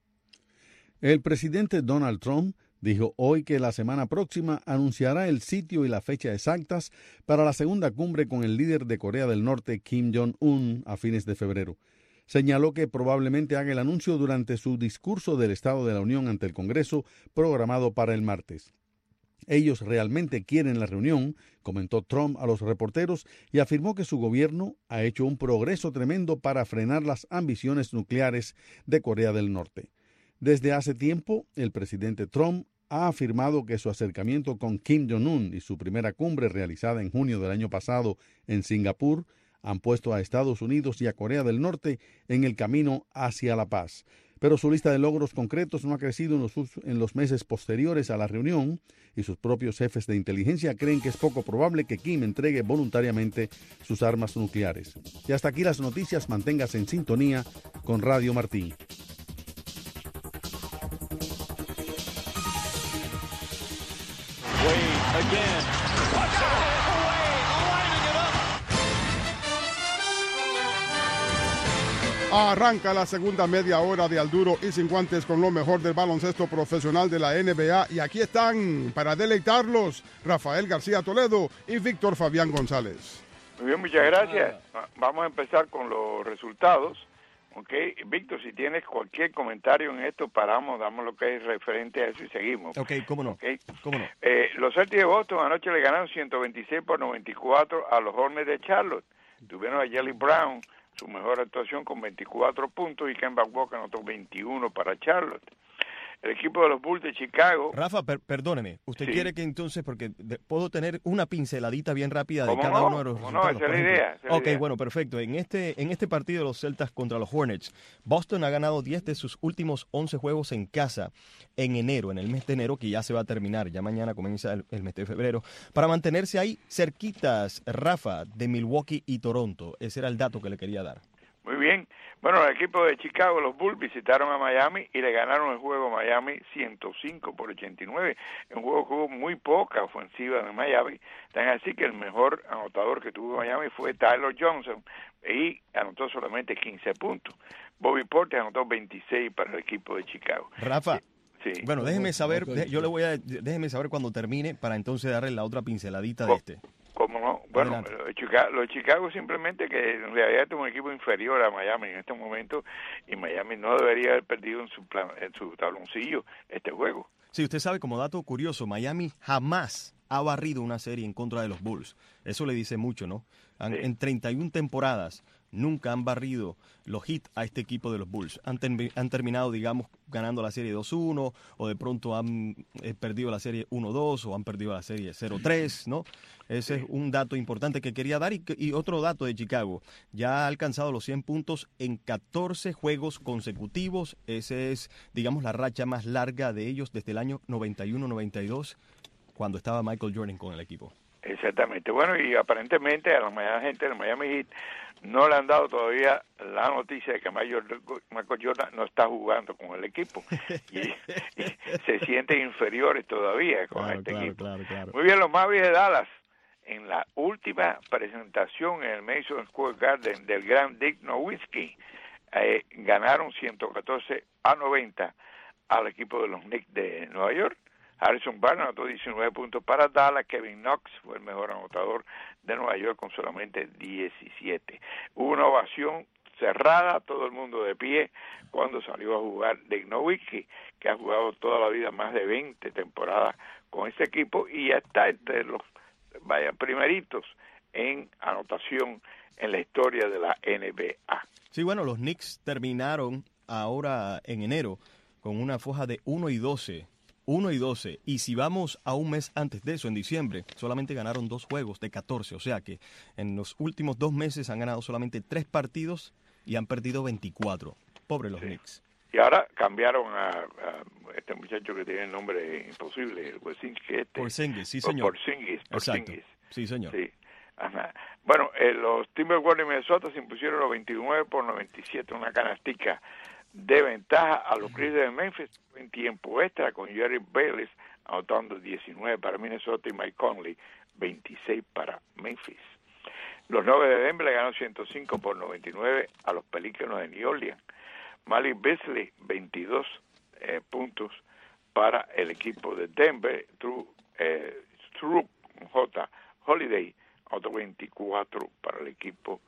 [SPEAKER 13] El presidente Donald Trump dijo hoy que la semana próxima anunciará el sitio y la fecha exactas para la segunda cumbre con el líder de Corea del Norte, Kim Jong-un, a fines de febrero. Señaló que probablemente haga el anuncio durante su discurso del Estado de la Unión ante el Congreso, programado para el martes. Ellos realmente quieren la reunión, comentó Trump a los reporteros, y afirmó que su gobierno ha hecho un progreso tremendo para frenar las ambiciones nucleares de Corea del Norte. Desde hace tiempo, el presidente Trump ha afirmado que su acercamiento con Kim Jong-un y su primera cumbre realizada en junio del año pasado en Singapur han puesto a Estados Unidos y a Corea del Norte en el camino hacia la paz. Pero su lista de logros concretos no ha crecido en los meses posteriores a la reunión y sus propios jefes de inteligencia creen que es poco probable que Kim entregue voluntariamente sus armas nucleares. Y hasta aquí las noticias. Manténgase en sintonía con Radio Martí.
[SPEAKER 3] Arranca la segunda media hora de Al Duro y Sin Guantes con lo mejor del baloncesto profesional de la NBA. Y aquí están para deleitarlos Rafael García Toledo y Víctor Fabián González.
[SPEAKER 5] Muy bien, muchas gracias. Vamos a empezar con los resultados. Ok, Víctor, si tienes cualquier comentario en esto, paramos, damos lo que es referente a eso y seguimos.
[SPEAKER 7] Ok, cómo no.
[SPEAKER 5] Okay.
[SPEAKER 7] ¿Cómo no?
[SPEAKER 5] Los Celtics de Boston anoche le ganaron 126-94 a los Hornets de Charlotte. Tuvieron a Jaylen Brown, su mejor actuación con 24 puntos, y Kemba Walker anotó 21 para Charlotte. El equipo de los Bulls de Chicago...
[SPEAKER 7] Rafa, perdóneme, ¿usted
[SPEAKER 5] sí.
[SPEAKER 7] quiere que entonces, porque puedo tener una pinceladita bien rápida de
[SPEAKER 5] ¿Cómo
[SPEAKER 7] cada
[SPEAKER 5] no?
[SPEAKER 7] uno de los
[SPEAKER 5] ¿Cómo
[SPEAKER 7] resultados?
[SPEAKER 5] no? Esa es la idea.
[SPEAKER 7] Ok, bueno, perfecto. En este partido de los Celtas contra los Hornets, Boston ha ganado 10 de sus últimos 11 juegos en casa en enero, en el mes de enero, que ya se va a terminar. Ya mañana comienza el mes de febrero, para mantenerse ahí cerquitas, Rafa, de Milwaukee y Toronto. Ese era el dato que le quería dar.
[SPEAKER 5] Muy bien. Bueno, el equipo de Chicago, los Bulls, visitaron a Miami y le ganaron el juego a Miami 105-89. Un juego que hubo muy poca ofensiva de Miami. Tan así que el mejor anotador que tuvo Miami fue Tyler Johnson y anotó solamente 15 puntos. Bobby Portis anotó 26 para el equipo de Chicago.
[SPEAKER 7] Rafa.
[SPEAKER 5] Sí.
[SPEAKER 7] Bueno, déjeme saber, déjeme saber cuando termine para entonces darle la otra pinceladita de este.
[SPEAKER 5] ¿Cómo no? Bueno, los Chicago simplemente que en realidad es un equipo inferior a Miami en este momento y Miami no debería haber perdido en su tabloncillo este juego.
[SPEAKER 7] Sí, usted sabe, como dato curioso, Miami jamás ha barrido una serie en contra de los Bulls. Eso le dice mucho, ¿no? Sí. En 31 temporadas nunca han barrido los Heat a este equipo de los Bulls. Han terminado, digamos, ganando la serie 2-1, o de pronto han perdido la serie 1-2, o han perdido la serie 0-3, ¿no? Ese es un dato importante que quería dar. Y otro dato de Chicago, ya ha alcanzado los 100 puntos en 14 juegos consecutivos. Ese es, digamos, la racha más larga de ellos desde el año 91-92, cuando estaba Michael Jordan con el equipo.
[SPEAKER 5] Exactamente. Bueno, y aparentemente a la gente del Miami Heat no le han dado todavía la noticia de que Michael Jordan no está jugando con el equipo y se sienten inferiores todavía con este equipo. Claro. Muy bien, los Mavericks de Dallas, en la última presentación en el Madison Square Garden del gran Dirk Nowitzki, ganaron 114-90 al equipo de los Knicks de Nueva York. Harrison Barnes anotó 19 puntos para Dallas. Kevin Knox fue el mejor anotador de Nueva York con solamente 17. Hubo una ovación cerrada, todo el mundo de pie, cuando salió a jugar Dirk Nowitzki, que ha jugado toda la vida más de 20 temporadas con este equipo y ya está entre los primeritos en anotación en la historia de la NBA.
[SPEAKER 7] Sí, bueno, los Knicks terminaron ahora en enero con una foja de 1-12. Y si vamos a un mes antes de eso, en diciembre, solamente ganaron 2 juegos de 14. O sea que en los últimos 2 meses han ganado solamente 3 partidos y han perdido 24. Pobres los Knicks.
[SPEAKER 5] Y ahora cambiaron a este muchacho que tiene el nombre imposible, el
[SPEAKER 7] Porzingis, sí señor.
[SPEAKER 5] Porzingis.
[SPEAKER 7] Exacto, sí señor.
[SPEAKER 5] Sí. Ajá. Bueno, los Timberwolves de Minnesota se impusieron los 29-97, una canastica de ventaja a los Grizzlies de Memphis en tiempo extra, con Jerry Bayless anotando 19 para Minnesota y Mike Conley 26 para Memphis. Los Nuggets de Denver le ganaron 105-99 a los Pelícanos de New Orleans. Malik Beasley 22 puntos para el equipo de Denver. Drew Holiday otro 24 para el equipo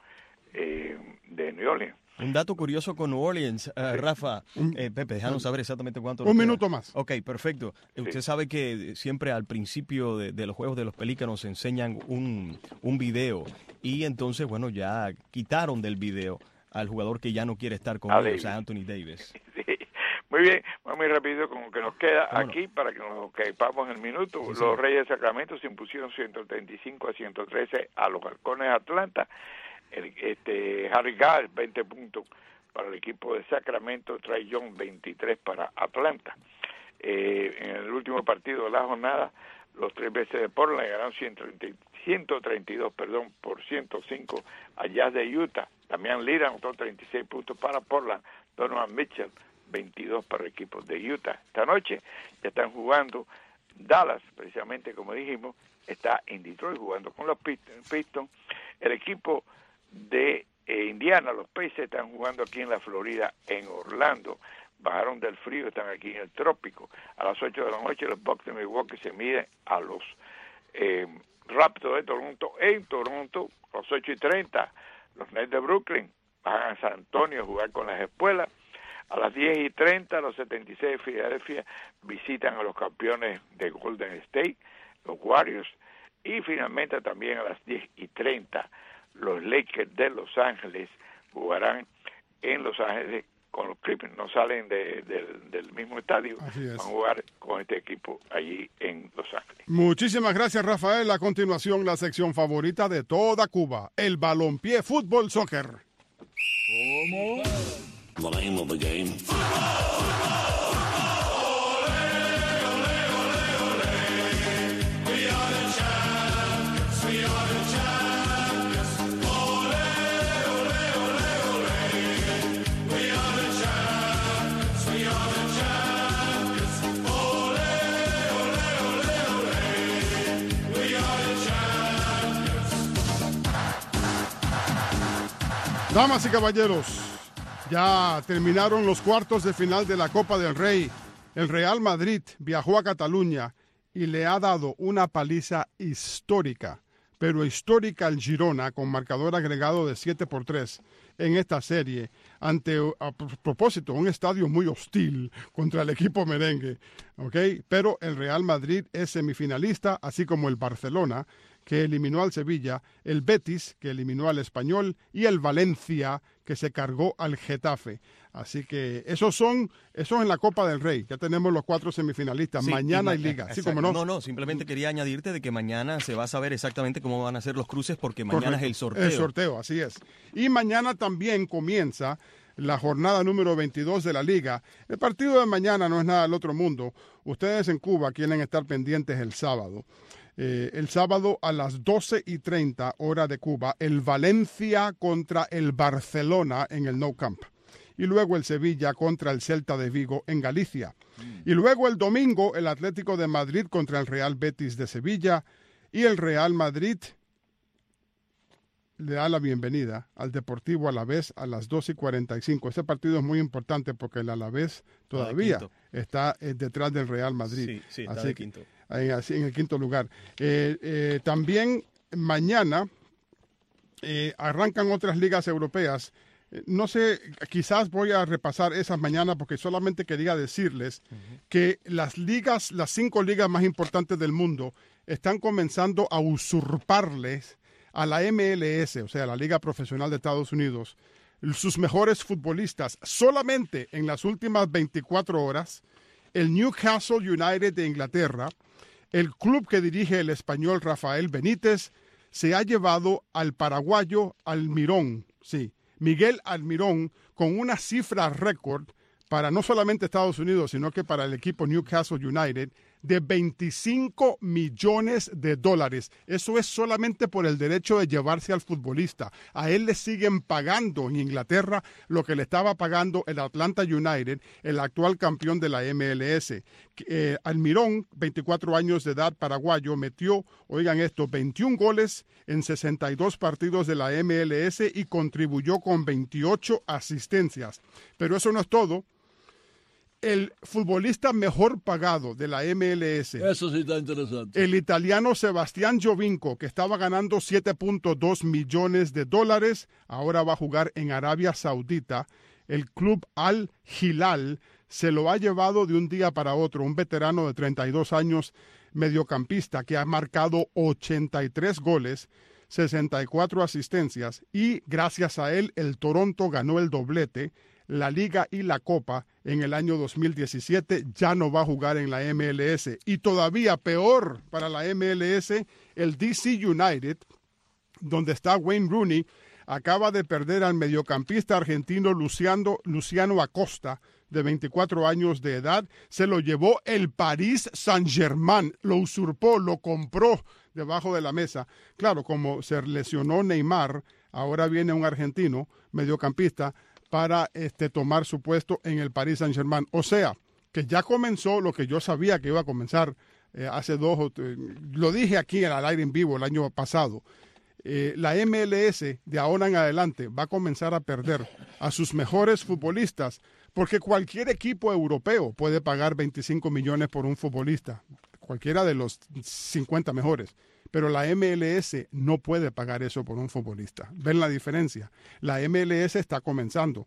[SPEAKER 5] de New Orleans.
[SPEAKER 7] Un dato curioso con New Orleans, Rafa, Pepe, déjanos saber exactamente cuánto.
[SPEAKER 3] Un minuto más.
[SPEAKER 7] Ok, perfecto. Usted sabe que siempre al principio de los juegos de los Pelícanos enseñan un video y entonces, bueno, ya quitaron del video al jugador que ya no quiere estar con ellos, a Anthony Davis.
[SPEAKER 5] Sí. Muy bien, vamos muy rápido con lo que nos queda aquí para que nos quepamos en el minuto. Sí, los Reyes de Sacramento se impusieron 135-113 a los Halcones de Atlanta. Harry Gall, 20 puntos para el equipo de Sacramento, Trae Young, 23 para Atlanta. En el último partido de la jornada, los 3 veces de Portland ganaron 132 por 105 a Jazz de Utah. También Lillard anotó 36 puntos para Portland. Donovan Mitchell, 22 para el equipo de Utah. Esta noche ya están jugando Dallas, precisamente como dijimos, está en Detroit jugando con los Pistons. El equipo de Indiana, los Pacers, están jugando aquí en la Florida, en Orlando. Bajaron del frío, están aquí en el trópico. A las 8 de la noche los Bucks de Milwaukee se miden a los Raptors de Toronto en Toronto. A las 8:30 los Nets de Brooklyn bajan a San Antonio a jugar con las Espuelas. A las 10:30 los 76 de Filadelfia visitan a los campeones de Golden State, los Warriors. Y finalmente también a las 10:30 los Lakers de Los Ángeles jugarán en Los Ángeles con los Clippers. No salen del mismo estadio, van a jugar con este equipo allí en Los Ángeles.
[SPEAKER 3] Muchísimas gracias, Rafael. A continuación, la sección favorita de toda Cuba, el balompié, fútbol, soccer.
[SPEAKER 2] ¿Cómo? The name of the game.
[SPEAKER 3] Damas y caballeros, ya terminaron los cuartos de final de la Copa del Rey. El Real Madrid viajó a Cataluña y le ha dado una paliza histórica, pero histórica al Girona, con marcador agregado de 7-3 en esta serie, ante, a propósito, un estadio muy hostil contra el equipo merengue, ¿ok? Pero el Real Madrid es semifinalista, así como el Barcelona, que eliminó al Sevilla, el Betis, que eliminó al Español, y el Valencia, que se cargó al Getafe. Así que esos son en la Copa del Rey. Ya tenemos los 4 semifinalistas. Sí, mañana hay liga. ¿Sí, cómo no?
[SPEAKER 7] No, simplemente quería añadirte de que mañana se va a saber exactamente cómo van a ser los cruces, porque mañana es el sorteo.
[SPEAKER 3] El sorteo, así es. Y mañana también comienza la jornada número 22 de la liga. El partido de mañana no es nada del otro mundo. Ustedes en Cuba quieren estar pendientes el sábado. El sábado a las 12:30 hora de Cuba, el Valencia contra el Barcelona en el Nou Camp. Y luego el Sevilla contra el Celta de Vigo en Galicia. Y luego el domingo el Atlético de Madrid contra el Real Betis de Sevilla. Y el Real Madrid le da la bienvenida al Deportivo Alavés a las 12:45. Este partido es muy importante porque el Alavés todavía está detrás del Real Madrid.
[SPEAKER 7] Sí, está de quinto.
[SPEAKER 3] En el quinto lugar. También mañana arrancan otras ligas europeas. No sé, quizás voy a repasar esas mañana porque solamente quería decirles que las 5 ligas más importantes del mundo están comenzando a usurparles a la MLS, o sea, la Liga Profesional de Estados Unidos, sus mejores futbolistas. Solamente en las últimas 24 horas, el Newcastle United de Inglaterra, el club que dirige el español Rafael Benítez, se ha llevado al paraguayo Almirón, Miguel Almirón, con una cifra récord para no solamente Estados Unidos, sino que para el equipo Newcastle United, de $25 millones. Eso es solamente por el derecho de llevarse al futbolista. A él le siguen pagando en Inglaterra lo que le estaba pagando el Atlanta United, el actual campeón de la MLS. Almirón, 24 años de edad, paraguayo, metió, oigan esto, 21 goles en 62 partidos de la MLS y contribuyó con 28 asistencias. Pero eso no es todo. El futbolista mejor pagado de la MLS.
[SPEAKER 4] Eso sí está interesante.
[SPEAKER 3] El italiano Sebastián Giovinco, que estaba ganando $7.2 millones, ahora va a jugar en Arabia Saudita. El club Al Hilal se lo ha llevado de un día para otro, un veterano de 32 años, mediocampista, que ha marcado 83 goles, 64 asistencias, y gracias a él el Toronto ganó el doblete la Liga y la Copa en el año 2017. Ya no va a jugar en la MLS. Y todavía peor para la MLS, el DC United, donde está Wayne Rooney, acaba de perder al mediocampista argentino Luciano Acosta, de 24 años de edad. Se lo llevó el Paris Saint-Germain, lo usurpó, lo compró debajo de la mesa. Claro, como se lesionó Neymar, ahora viene un argentino mediocampista para tomar su puesto en el Paris Saint-Germain. O sea, que ya comenzó lo que yo sabía que iba a comenzar hace lo dije aquí al aire en vivo el año pasado. La MLS de ahora en adelante va a comenzar a perder a sus mejores futbolistas, porque cualquier equipo europeo puede pagar 25 millones por un futbolista, cualquiera de los 50 mejores. Pero la MLS no puede pagar eso por un futbolista. ¿Ven la diferencia? La MLS está comenzando.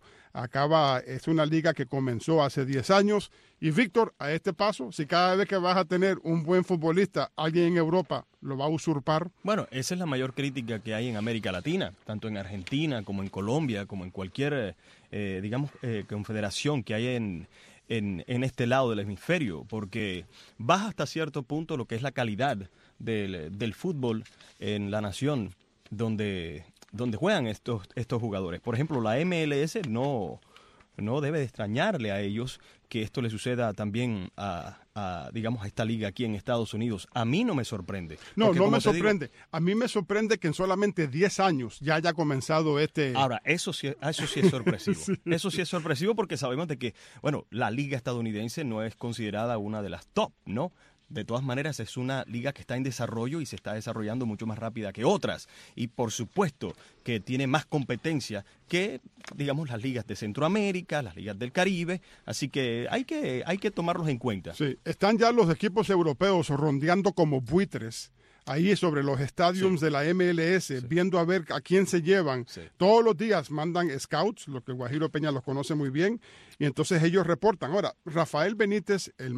[SPEAKER 3] Es una liga que comenzó hace 10 años. Y Víctor, a este paso, si cada vez que vas a tener un buen futbolista, alguien en Europa lo va a usurpar.
[SPEAKER 7] Bueno, esa es la mayor crítica que hay en América Latina, tanto en Argentina como en Colombia, como en cualquier, confederación que hay en este lado del hemisferio, porque baja hasta cierto punto lo que es la calidad del fútbol en la nación donde juegan estos jugadores. Por ejemplo, la MLS no debe de extrañarle a ellos que esto le suceda también a esta liga aquí en Estados Unidos. A mí no me sorprende.
[SPEAKER 3] No me sorprende. A mí me sorprende que en solamente 10 años ya haya comenzado Ahora,
[SPEAKER 7] eso sí es sorpresivo. Sí. Eso sí es sorpresivo porque sabemos de que, la liga estadounidense no es considerada una de las top, ¿no? De todas maneras, es una liga que está en desarrollo y se está desarrollando mucho más rápida que otras. Y por supuesto que tiene más competencia que, las ligas de Centroamérica, las ligas del Caribe. Así que hay que tomarlos en cuenta.
[SPEAKER 3] Sí, están ya los equipos europeos rondeando como buitres ahí sobre los estadios de la MLS, viendo a ver a quién se llevan. Sí. Todos los días mandan scouts, lo que Guajiro Peña los conoce muy bien, y entonces ellos reportan. Ahora, Rafael Benítez, el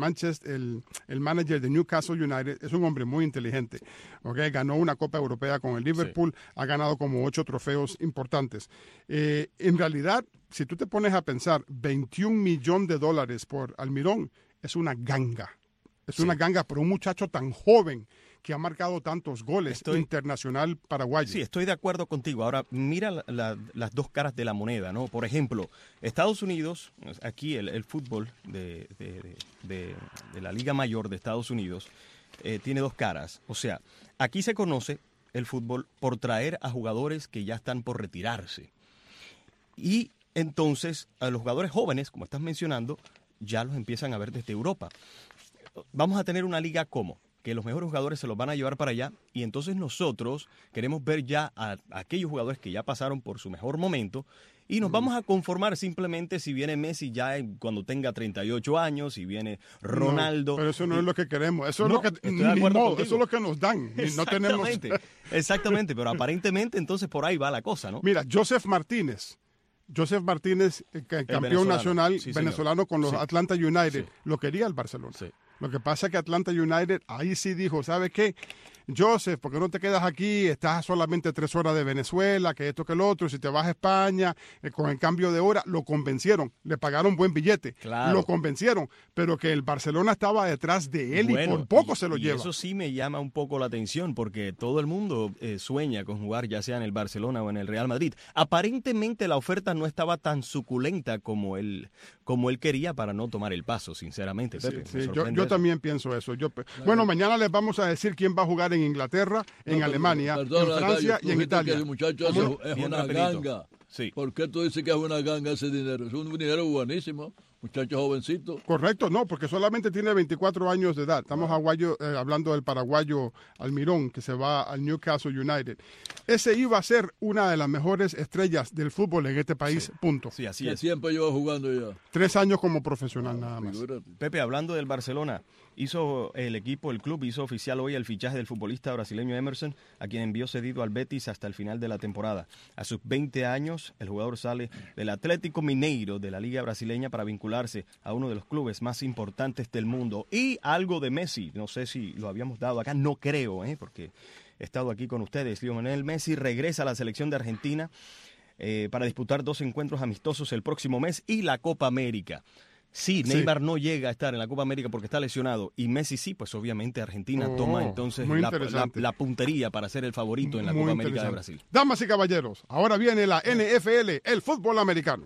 [SPEAKER 3] manager de Newcastle United, es un hombre muy inteligente. ¿Okay? Ganó una Copa Europea con el Liverpool, ha ganado como 8 trofeos importantes. En realidad, si tú te pones a pensar, $21 millones por Almirón es una ganga. Es una ganga por un muchacho tan joven que ha marcado tantos goles internacional paraguayo.
[SPEAKER 7] Sí, estoy de acuerdo contigo. Ahora, mira las dos caras de la moneda, ¿no? Por ejemplo, Estados Unidos, aquí el fútbol de la Liga Mayor de Estados Unidos tiene dos caras. O sea, aquí se conoce el fútbol por traer a jugadores que ya están por retirarse. Y entonces, a los jugadores jóvenes, como estás mencionando, ya los empiezan a ver desde Europa. Vamos a tener una liga como que los mejores jugadores se los van a llevar para allá y entonces nosotros queremos ver ya a aquellos jugadores que ya pasaron por su mejor momento y nos vamos a conformar simplemente si viene Messi ya cuando tenga 38 años, si viene Ronaldo.
[SPEAKER 3] No, pero eso no es lo que queremos, eso es lo que eso es lo que nos dan. No tenemos...
[SPEAKER 7] Exactamente, pero aparentemente entonces por ahí va la cosa, ¿no?
[SPEAKER 3] Mira, Joseph Martínez, campeón nacional venezolano con los Atlanta United, lo quería el Barcelona. Sí. Lo que pasa es que Atlanta United ahí sí dijo, ¿sabes qué? Joseph, ¿por qué no te quedas aquí? Estás solamente 3 horas de Venezuela, que esto, que el otro. Si te vas a España, con el cambio de hora, lo convencieron. Le pagaron buen billete. Claro. Lo convencieron. Pero que el Barcelona estaba detrás de él y por poco se lo lleva.
[SPEAKER 7] Eso sí me llama un poco la atención porque todo el mundo sueña con jugar ya sea en el Barcelona o en el Real Madrid. Aparentemente la oferta no estaba tan suculenta como él quería para no tomar el paso, sinceramente. Pepe,
[SPEAKER 3] sí. Yo también pienso eso. Bueno, mañana les vamos a decir quién va a jugar en Inglaterra, en Alemania, en Francia y en Italia.
[SPEAKER 4] El muchacho es una ganga. Sí. ¿Por qué tú dices que es una ganga ese dinero? Es un dinero buenísimo, muchacho jovencito.
[SPEAKER 3] Correcto, no, porque solamente tiene 24 años de edad. Estamos hablando del paraguayo Almirón, que se va al Newcastle United. Ese iba a ser una de las mejores estrellas del fútbol en este país, punto.
[SPEAKER 7] Sí, así es.
[SPEAKER 4] Siempre lleva jugando ya.
[SPEAKER 3] 3 años como profesional nada más.
[SPEAKER 7] Pepe, hablando del Barcelona, el club hizo oficial hoy el fichaje del futbolista brasileño Emerson, a quien envió cedido al Betis hasta el final de la temporada. A sus 20 años, el jugador sale del Atlético Mineiro de la Liga Brasileña para vincularse a uno de los clubes más importantes del mundo. Y algo de Messi, no sé si lo habíamos dado acá, no creo, porque he estado aquí con ustedes. Lionel Messi regresa a la selección de Argentina. para disputar 2 encuentros amistosos el próximo mes y la Copa América. Sí, Neymar no llega a estar en la Copa América porque está lesionado y Messi sí, pues obviamente Argentina toma entonces la puntería para ser el favorito en la Copa América de Brasil.
[SPEAKER 3] Damas y caballeros, ahora viene la NFL, el fútbol americano.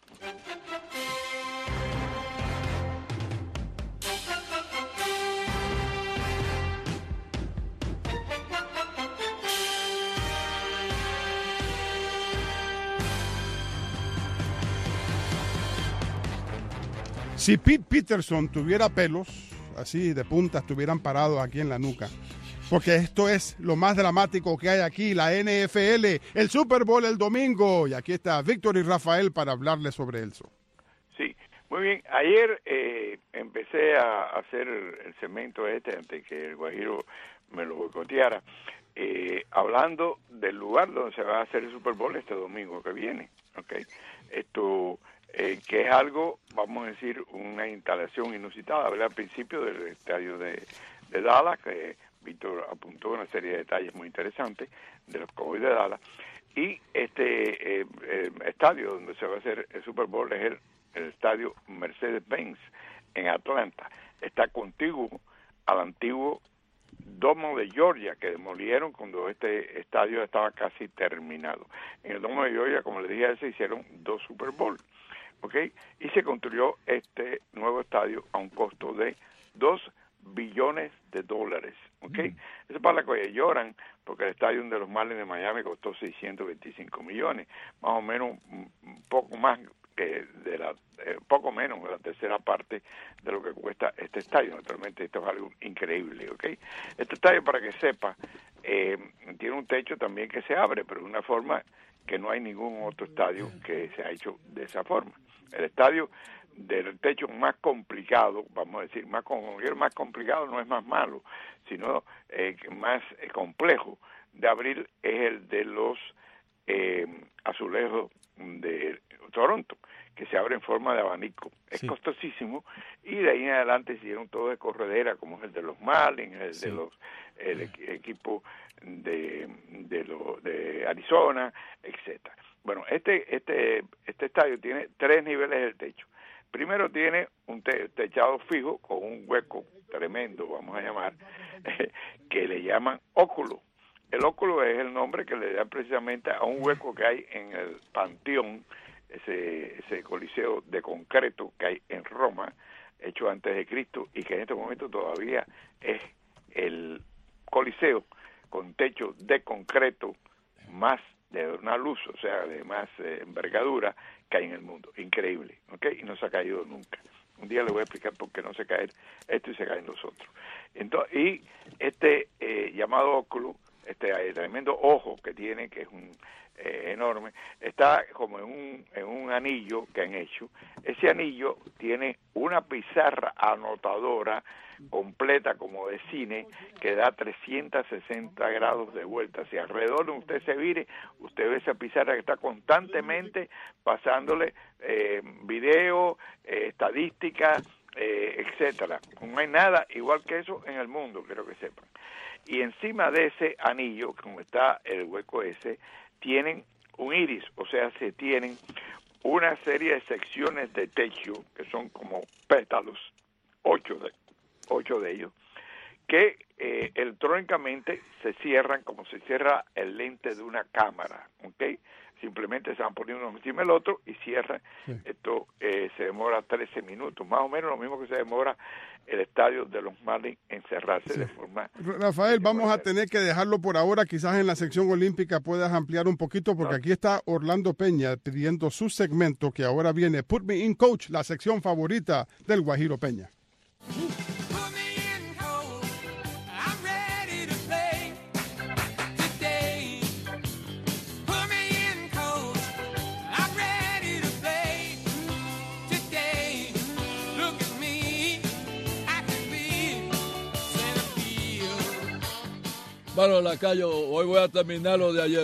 [SPEAKER 3] Si Pete Peterson tuviera pelos, así de punta, estuvieran parados aquí en la nuca. Porque esto es lo más dramático que hay aquí, la NFL, el Super Bowl el domingo. Y aquí está Víctor y Rafael para hablarles sobre eso.
[SPEAKER 5] Sí, muy bien. Ayer empecé a hacer el segmento antes que el Guajiro me lo boicoteara, hablando del lugar donde se va a hacer el Super Bowl este domingo que viene. ¿Okay? Esto... que es algo, vamos a decir, una instalación inusitada. Hablé al principio del estadio de Dallas, que Víctor apuntó una serie de detalles muy interesantes de los Cowboys de Dallas, y este estadio donde se va a hacer el Super Bowl es el estadio Mercedes-Benz en Atlanta. Está contiguo al antiguo Domo de Georgia, que demolieron cuando este estadio estaba casi terminado. En el Domo de Georgia, como les dije, se hicieron 2 Super Bowl. ¿Okay? Y se construyó este nuevo estadio a un costo de $2 billones. ¿Okay? Eso para la que lloran, porque el estadio de los Marlins de Miami costó 625 millones, más o menos un poco más poco menos de la tercera parte de lo que cuesta este estadio. Naturalmente esto es algo increíble. ¿Okay? Este estadio, para que sepa, tiene un techo también que se abre, pero de una forma que no hay ningún otro estadio que se ha hecho de esa forma. El estadio del techo más complicado, vamos a decir, más complicado no es más malo, sino más complejo de abrir es el de los azulejos de Toronto, que se abre en forma de abanico. Es costosísimo, y de ahí en adelante hicieron todo de corredera, como es el de los Marlins, el equipo de Arizona, etcétera. Bueno, este estadio tiene 3 niveles del techo. Primero tiene un techado fijo con un hueco tremendo, vamos a llamar, que le llaman óculo. El óculo es el nombre que le dan precisamente a un hueco que hay en el Panteón, ese coliseo de concreto que hay en Roma, hecho antes de Cristo, y que en este momento todavía es el coliseo con techo de concreto más de una luz, o sea, de más envergadura que hay en el mundo. Increíble, ¿ok? Y no se ha caído nunca. Un día les voy a explicar por qué no se cae esto y se caen los otros. Entonces, y este llamado óculo, este tremendo ojo que tiene, que es un enorme, está como en un anillo que han hecho. Ese anillo tiene una pizarra anotadora completa como de cine que da 360 grados de vuelta. Si alrededor de usted se vire, usted ve esa pizarra que está constantemente pasándole video, estadísticas, etcétera. No hay nada igual que eso en el mundo, quiero que sepan. Y encima de ese anillo, como está el hueco ese, tienen un iris, o sea, se tienen una serie de secciones de techo que son como pétalos, 8 de ellos, que electrónicamente se cierran como se cierra el lente de una cámara, ¿ok? Simplemente se van poniendo uno encima del otro y cierran. Sí. Esto se demora 13 minutos, más o menos lo mismo que se demora el estadio de los Marlins en cerrarse de forma...
[SPEAKER 3] Rafael, vamos a tener que dejarlo por ahora, quizás en la sección olímpica puedas ampliar un poquito, porque aquí está Orlando Peña pidiendo su segmento que ahora viene, Put Me In Coach, la sección favorita del Guajiro Peña.
[SPEAKER 4] Bueno, Lacayo, hoy voy a terminar lo de ayer.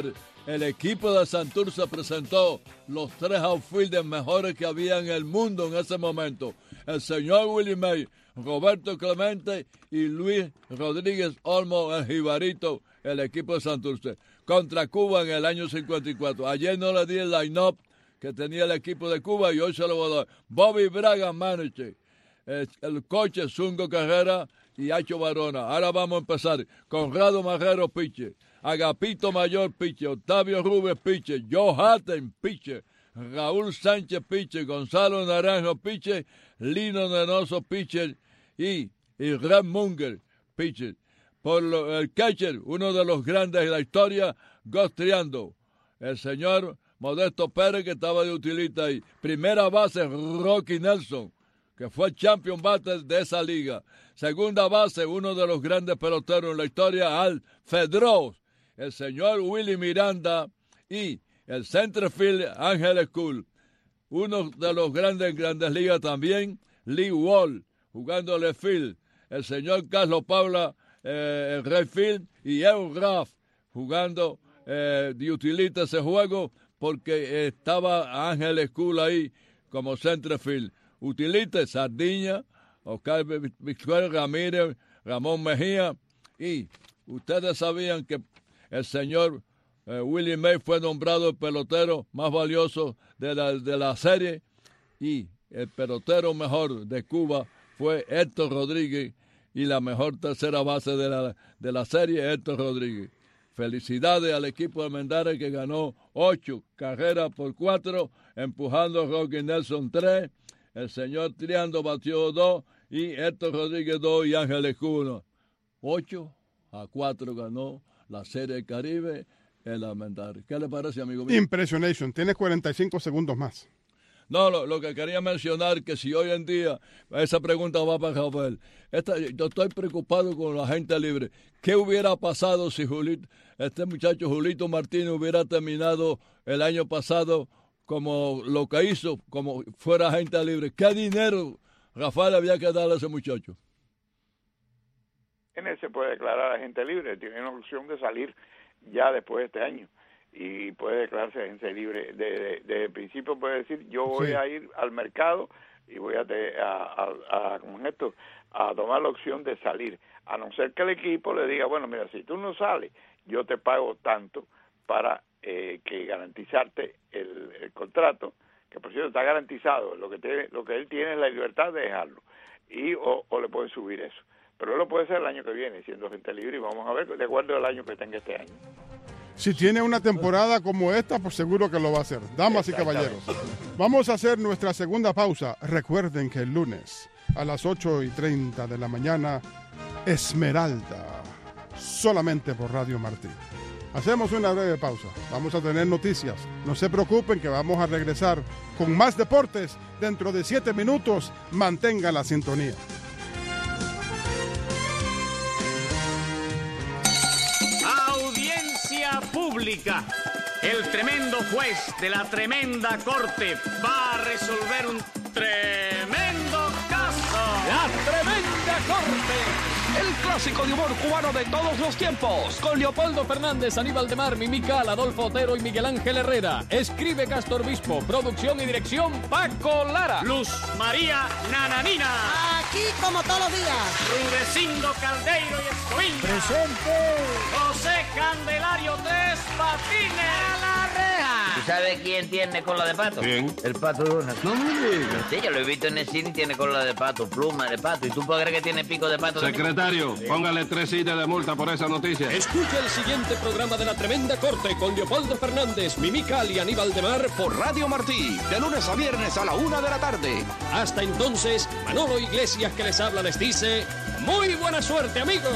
[SPEAKER 4] el equipo de Santurce presentó los 3 outfielders mejores que había en el mundo en ese momento. El señor Willie May, Roberto Clemente y Luis Rodríguez Olmo, el jibarito, el equipo de Santurce, contra Cuba en el año 54. Ayer no le di el line-up que tenía el equipo de Cuba y hoy se lo voy a dar. Bobby Braga, manager. El coche Zungo Carrera y Hacho Barona. Ahora vamos a empezar. Conrado Marrero, pitcher. Agapito Mayor, pitcher. Octavio Rubens, pitcher. Joe Hatton, pitcher. Raúl Sánchez, pitcher. Gonzalo Naranjo, pitcher. Lino Nenoso, pitcher. Y Red Munger, pitcher. Por el catcher, uno de los grandes de la historia, Gus Triando. El señor Modesto Pérez, que estaba de utilita ahí. Primera base, Rocky Nelson, que fue champion batter de esa liga. Segunda base, uno de los grandes peloteros en la historia, Al Fedros, el señor Willie Miranda y el centerfield Ángel School. Uno de los grandes ligas también, Lee Wall, jugando left field. El señor Carlos Paula, el right field, y Evan Raff, jugando de utilita ese juego, porque estaba Ángel School ahí como centerfield. Utilita, Sardiña, Oscar Victor Ramírez, Ramón Mejía, y ustedes sabían que el señor Willie May fue nombrado el pelotero más valioso de la serie, y el pelotero mejor de Cuba fue Héctor Rodríguez, y la mejor tercera base de la serie, Héctor Rodríguez. Felicidades al equipo de Almendares, que ganó 8 carreras por 4, empujando a Rocky Nelson 3, el señor Triando batió 2, y Héctor Rodríguez 2 y Ángeles 1. 8-4 ganó la Serie del Caribe el Almendares. ¿Qué le parece, amigo mío?
[SPEAKER 3] Impressionation. Tienes 45 segundos más.
[SPEAKER 4] No, lo que quería mencionar, que si hoy en día, esa pregunta va para Rafael. Yo estoy preocupado con la gente libre. ¿Qué hubiera pasado si este muchacho Julito Martínez hubiera terminado el año pasado como lo que hizo, como fuera agente libre? ¿Qué dinero, Rafael, había que darle a ese muchacho?
[SPEAKER 5] Se puede declarar agente libre, tiene una opción de salir ya después de este año y puede declararse agente libre. Desde el principio puede decir, yo voy a ir al mercado y voy a tomar la opción de salir, a no ser que el equipo le diga, bueno, mira, si tú no sales, yo te pago tanto para que garantizarte el contrato, que por cierto está garantizado. Lo que él tiene es la libertad de dejarlo, o le pueden subir eso. Pero él lo puede hacer el año que viene, siendo agente libre, y vamos a ver de acuerdo al año que tenga este año.
[SPEAKER 3] Si tiene una temporada como esta, pues seguro que lo va a hacer. Damas y caballeros, vamos a hacer nuestra segunda pausa. Recuerden que el lunes a las 8:30 de la mañana, Esmeralda, solamente por Radio Martí. Hacemos una breve pausa. Vamos a tener noticias. No se preocupen, que vamos a regresar con más deportes dentro de 7 minutos. Mantenga la sintonía.
[SPEAKER 18] Audiencia pública. El tremendo juez de la tremenda corte va a resolver un tremendo caso.
[SPEAKER 19] La tremenda corte. El clásico de humor cubano de todos los tiempos. Con Leopoldo Fernández, Aníbal de Mar, Mimical, Adolfo Otero y Miguel Ángel Herrera. Escribe Castor Bispo. Producción y dirección, Paco Lara.
[SPEAKER 18] Luz María Nananina.
[SPEAKER 20] Aquí como todos los días.
[SPEAKER 18] Rudecindo Caldeiro y Escoviña.
[SPEAKER 20] Presente.
[SPEAKER 18] José Candelario Tres Patines.
[SPEAKER 20] A la reja.
[SPEAKER 21] ¿Tú sabes quién tiene cola de pato?
[SPEAKER 14] ¿Quién?
[SPEAKER 21] El Pato Donald.
[SPEAKER 14] No me digas.
[SPEAKER 21] Sí, yo lo he visto en el cine y tiene cola de pato, pluma de pato. ¿Y tú puedes creer que tiene pico de pato?
[SPEAKER 14] Secretario, póngale 3 sillas de multa por esa noticia.
[SPEAKER 19] Escucha el siguiente programa de La Tremenda Corte con Leopoldo Fernández, Mimical y Aníbal de Mar por Radio Martí, de lunes a viernes a la 1 de la tarde. Hasta entonces, Manolo Iglesias, que les habla, les dice ¡muy buena suerte, amigos!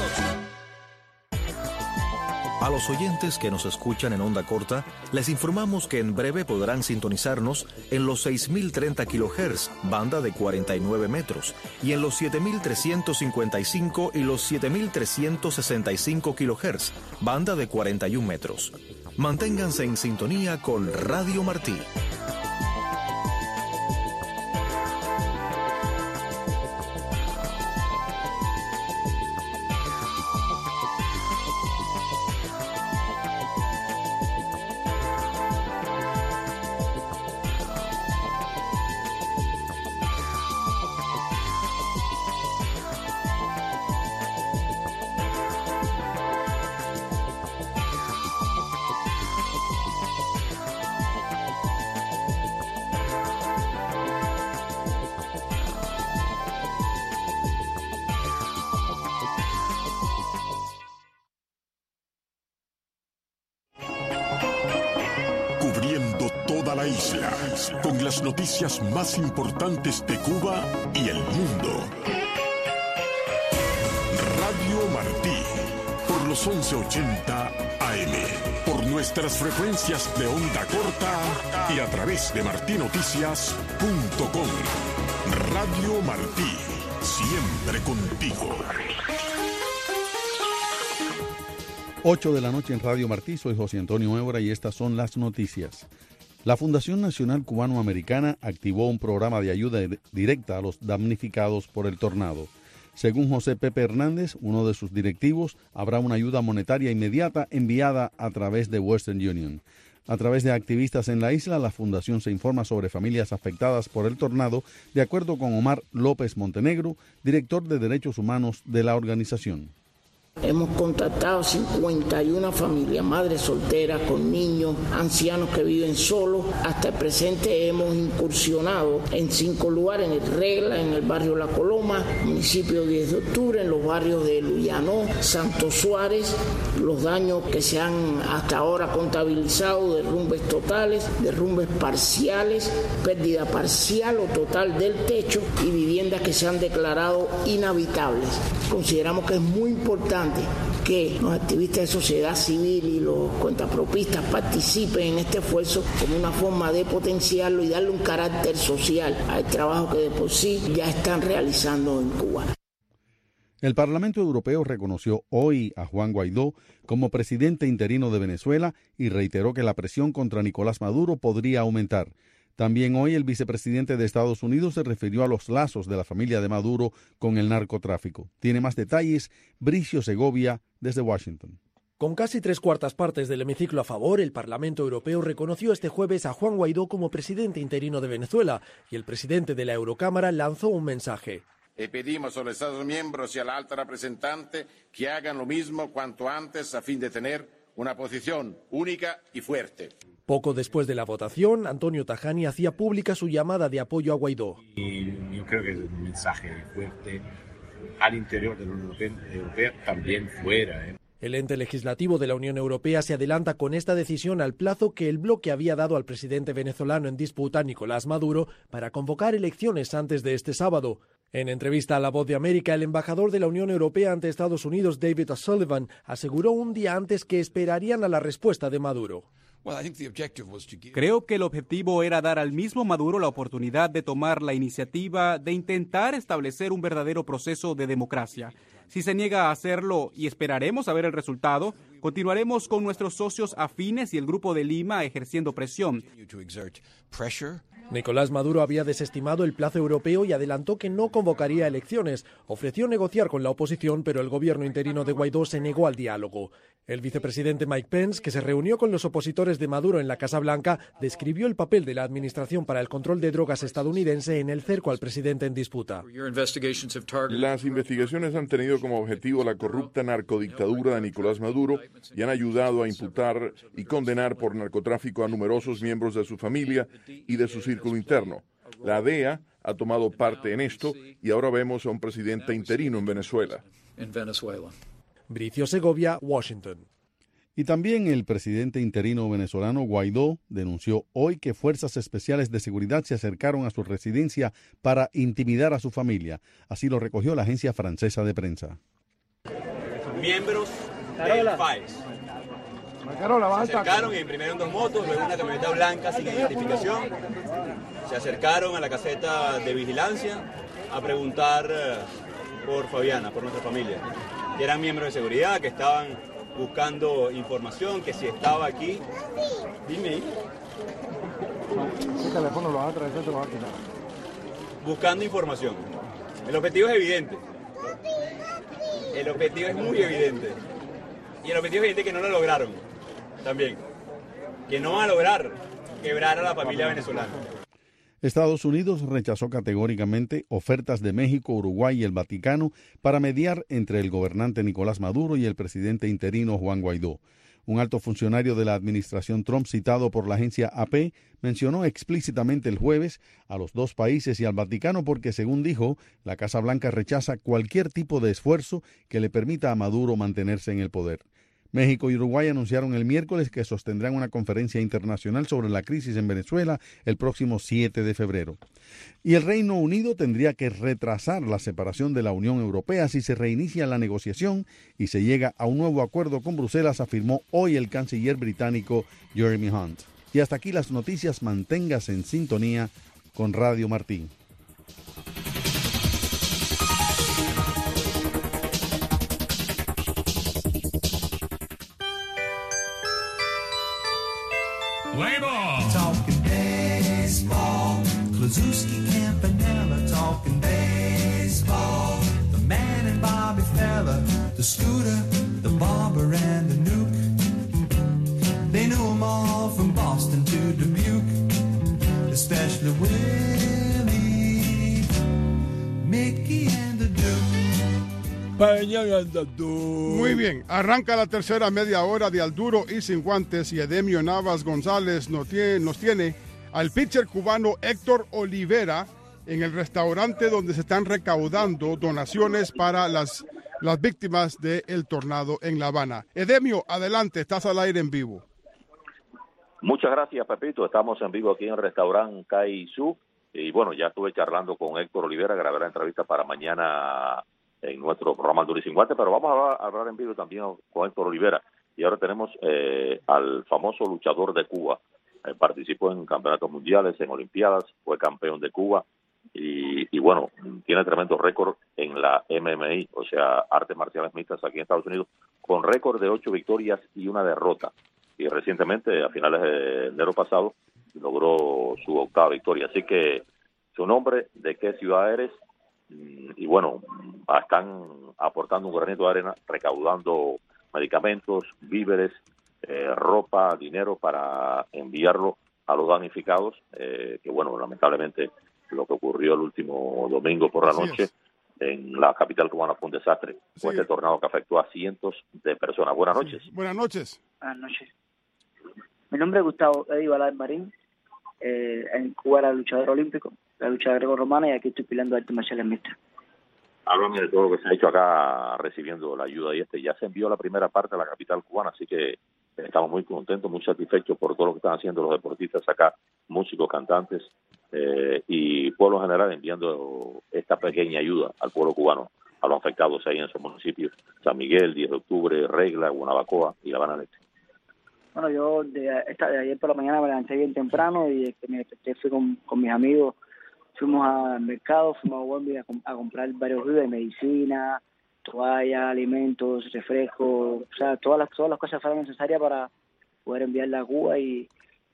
[SPEAKER 22] A los oyentes que nos escuchan en onda corta, les informamos que en breve podrán sintonizarnos en los 6.030 kHz, banda de 49 metros, y en los 7.355 y los 7.365 kHz, banda de 41 metros. Manténganse en sintonía con Radio Martí.
[SPEAKER 6] la isla, con las noticias más importantes de Cuba y el mundo. Radio Martí, por los 1180 AM, por nuestras frecuencias de onda corta y a través de martinoticias.com. Radio Martí, siempre contigo.
[SPEAKER 13] 8 de la noche en Radio Martí, soy José Antonio Évora y estas son las noticias. La Fundación Nacional Cubano-Americana activó un programa de ayuda directa a los damnificados por el tornado. Según José Pepe Hernández, uno de sus directivos, habrá una ayuda monetaria inmediata enviada a través de Western Union. A través de activistas en la isla, la Fundación se informa sobre familias afectadas por el tornado, de acuerdo con Omar López Montenegro, director de Derechos Humanos de la organización.
[SPEAKER 8] Hemos contactado 51 familias, madres solteras con niños, ancianos que viven solos. Hasta el presente hemos incursionado en 5 lugares, en el Regla, en el barrio La Coloma, municipio 10 de octubre, en los barrios de Luyanó, Santo Suárez. Los daños que se han hasta ahora contabilizado, derrumbes totales, derrumbes parciales, pérdida parcial o total del techo y viviendas que se han declarado inhabitables. Consideramos que es muy importante que los activistas de sociedad civil y los cuentapropistas participen en este esfuerzo como una forma de potenciarlo y darle un carácter social al trabajo que de por sí ya están realizando en Cuba.
[SPEAKER 13] El Parlamento Europeo reconoció hoy a Juan Guaidó como presidente interino de Venezuela y reiteró que la presión contra Nicolás Maduro podría aumentar. También hoy el vicepresidente de Estados Unidos se refirió a los lazos de la familia de Maduro con el narcotráfico. Tiene más detalles Bricio Segovia desde Washington.
[SPEAKER 23] Con casi 3/4 partes del hemiciclo a favor, el Parlamento Europeo reconoció este jueves a Juan Guaidó como presidente interino de Venezuela y el presidente de la Eurocámara lanzó un mensaje.
[SPEAKER 24] Pedimos a los Estados miembros y a la alta representante que hagan lo mismo cuanto antes a fin de tener una posición única y fuerte.
[SPEAKER 23] Poco después de la votación, Antonio Tajani hacía pública su llamada de apoyo a Guaidó.
[SPEAKER 25] Y yo creo que es un mensaje fuerte al interior de la Unión Europea, también fuera.
[SPEAKER 23] El ente legislativo de la Unión Europea se adelanta con esta decisión al plazo que el bloque había dado al presidente venezolano en disputa, Nicolás Maduro, para convocar elecciones antes de este sábado. En entrevista a La Voz de América, el embajador de la Unión Europea ante Estados Unidos, David O'Sullivan, aseguró un día antes que esperarían a la respuesta de Maduro.
[SPEAKER 26] Creo que el objetivo era dar al mismo Maduro la oportunidad de tomar la iniciativa de intentar establecer un verdadero proceso de democracia. Si se niega a hacerlo y esperaremos a ver el resultado, continuaremos con nuestros socios afines y el Grupo de Lima ejerciendo presión.
[SPEAKER 23] Nicolás Maduro había desestimado el plazo europeo y adelantó que no convocaría elecciones. Ofreció negociar con la oposición, pero el gobierno interino de Guaidó se negó al diálogo. El vicepresidente Mike Pence, que se reunió con los opositores de Maduro en la Casa Blanca, describió el papel de la Administración para el Control de Drogas estadounidense en el cerco al presidente en disputa.
[SPEAKER 27] Las investigaciones han tenido como objetivo la corrupta narcodictadura de Nicolás Maduro y han ayudado a imputar y condenar por narcotráfico a numerosos miembros de su familia y de su círculo interno. La DEA ha tomado parte en esto y ahora vemos a un presidente interino en Venezuela.
[SPEAKER 23] Bricio Segovia, Washington.
[SPEAKER 13] Y también el presidente interino venezolano Guaidó denunció hoy que fuerzas especiales de seguridad se acercaron a su residencia para intimidar a su familia. Así lo recogió la agencia francesa de prensa.
[SPEAKER 28] Miembros del FAES se acercaron y imprimieron 2 motos, luego una camioneta blanca sin identificación. Se acercaron a la caseta de vigilancia a preguntar por Fabiana, por nuestra familia. Y eran miembros de seguridad que estaban buscando información, que si estaba aquí. Dime.
[SPEAKER 29] ¿Qué teléfono lo vas a traer? Te lo vas a quitar.
[SPEAKER 28] Buscando información. El objetivo es evidente. El objetivo es muy evidente. Y el objetivo es evidente que no lo lograron. También. Que no van a lograr quebrar a la familia venezolana.
[SPEAKER 13] Estados Unidos rechazó categóricamente ofertas de México, Uruguay y el Vaticano para mediar entre el gobernante Nicolás Maduro y el presidente interino Juan Guaidó. Un alto funcionario de la administración Trump, citado por la agencia AP, mencionó explícitamente el jueves a los 2 países y al Vaticano porque, según dijo, la Casa Blanca rechaza cualquier tipo de esfuerzo que le permita a Maduro mantenerse en el poder. México y Uruguay anunciaron el miércoles que sostendrán una conferencia internacional sobre la crisis en Venezuela el próximo 7 de febrero. Y el Reino Unido tendría que retrasar la separación de la Unión Europea si se reinicia la negociación y se llega a un nuevo acuerdo con Bruselas, afirmó hoy el canciller británico Jeremy Hunt. Y hasta aquí las noticias. Manténgase en sintonía con Radio Martí.
[SPEAKER 1] Play ball. Talking baseball. Kluszewski, Campanella talking baseball. The man and Bobby Fella, the Scooter, the Barber and the Nuke. They knew them all from Boston to Dubuque, especially Willie, Mickey and the Duke.
[SPEAKER 3] Muy bien, arranca la tercera media hora de Al Duro y Sin Guantes y Edemio Navas González nos tiene al pitcher cubano Héctor Olivera en el restaurante donde se están recaudando donaciones para las víctimas del tornado en La Habana. Edemio, adelante, estás al aire en vivo.
[SPEAKER 2] Muchas gracias, Pepito. Estamos en vivo aquí en el restaurante Caizú. Y bueno, ya estuve charlando con Héctor Olivera, grabé la entrevista para mañana en nuestro programa Al Duro y Sin Guantes, pero vamos a hablar en vivo también con Héctor Olivera. Y ahora tenemos al famoso luchador de Cuba. Participó en campeonatos mundiales, en olimpiadas, fue campeón de Cuba y bueno, tiene tremendo récord en la MMA, o sea, artes marciales mixtas aquí en Estados Unidos, con récord de 8 victorias y 1 derrota. Y recientemente, a finales de enero pasado, logró su 8ª victoria. Así que, su nombre, de qué ciudad eres, y bueno, están aportando un granito de arena, recaudando medicamentos, víveres, ropa, dinero para enviarlo a los damnificados, que bueno, lamentablemente lo que ocurrió el último domingo por la noche en la capital cubana fue un desastre. Fue este tornado que afectó a cientos de personas. Buenas noches.
[SPEAKER 3] Buenas noches.
[SPEAKER 9] Buenas noches. Mi nombre es Gustavo Eddie Balay Marín. En Cuba era luchador olímpico, la lucha greco-romana, y aquí estoy peleando artes marciales mixtas.
[SPEAKER 2] Háblame de todo lo que se ha hecho acá recibiendo la ayuda y ya se envió la primera parte a la capital cubana, así que estamos muy contentos, muy satisfechos por todo lo que están haciendo los deportistas acá, músicos, cantantes y pueblo en general, enviando esta pequeña ayuda al pueblo cubano, a los afectados ahí en esos municipios, San Miguel, 10 de octubre, Regla, Guanabacoa y La Habana Este.
[SPEAKER 9] Bueno, yo de ayer por la mañana me levanté bien temprano y me desperté, fui con mis amigos, fuimos al mercado, fuimos a Walmart a comprar varios víveres, medicina, toallas, alimentos, refrescos, o sea, todas las cosas fueron necesarias para poder enviarla a Cuba y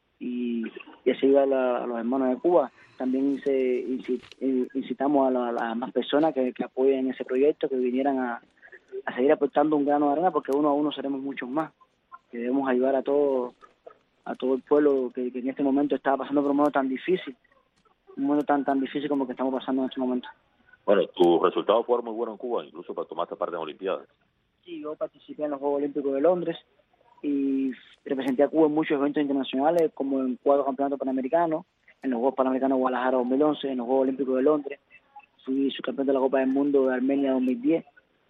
[SPEAKER 9] así ayudar a los hermanos de Cuba. También incitamos a las más personas que apoyen ese proyecto, que vinieran a seguir aportando un grano de arena, porque uno a uno seremos muchos más. Que debemos ayudar a todo el pueblo que en este momento está pasando por un momento tan difícil, tan difícil como el que estamos pasando en este momento.
[SPEAKER 2] Bueno, tus resultados fueron muy buenos en Cuba, incluso para tomarte parte en Olimpiadas.
[SPEAKER 9] Sí, yo participé en los Juegos Olímpicos de Londres y representé a Cuba en muchos eventos internacionales, como en 4 campeonatos panamericanos, en los Juegos Panamericanos de Guadalajara 2011, en los Juegos Olímpicos de Londres, fui subcampeón de la Copa del Mundo de Armenia 2010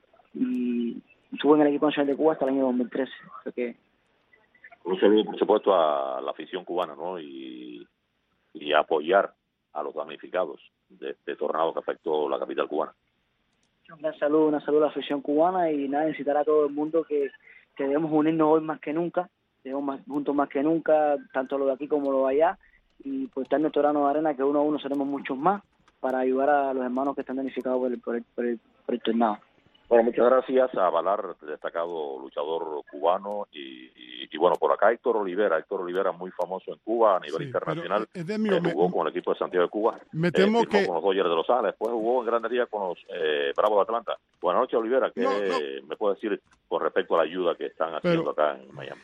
[SPEAKER 9] y estuve en el equipo nacional de Cuba hasta el año 2013. O sea que
[SPEAKER 2] un saludo, por supuesto, a la afición cubana, ¿no? Y apoyar a los damnificados de este tornado que afectó la capital cubana.
[SPEAKER 9] Una salud a la afición cubana y nada, incitar a todo el mundo que debemos unirnos hoy más que nunca, debemos juntos más que nunca, tanto lo de aquí como lo de allá, y pues dar nuestro grano de arena, que uno a uno seremos muchos más, para ayudar a los hermanos que están damnificados por el tornado.
[SPEAKER 2] Bueno, muchas gracias a Valar, destacado luchador cubano, y bueno, por acá Héctor Olivera, muy famoso en Cuba a nivel internacional, jugó con el equipo de Santiago de Cuba,
[SPEAKER 3] me temo que
[SPEAKER 2] con los Dodgers de Los Ángeles, después jugó en Grandes Ligas con los Bravos de Atlanta. Buenas noches, Olivera, ¿qué me puede decir con respecto a la ayuda que están haciendo acá en Miami?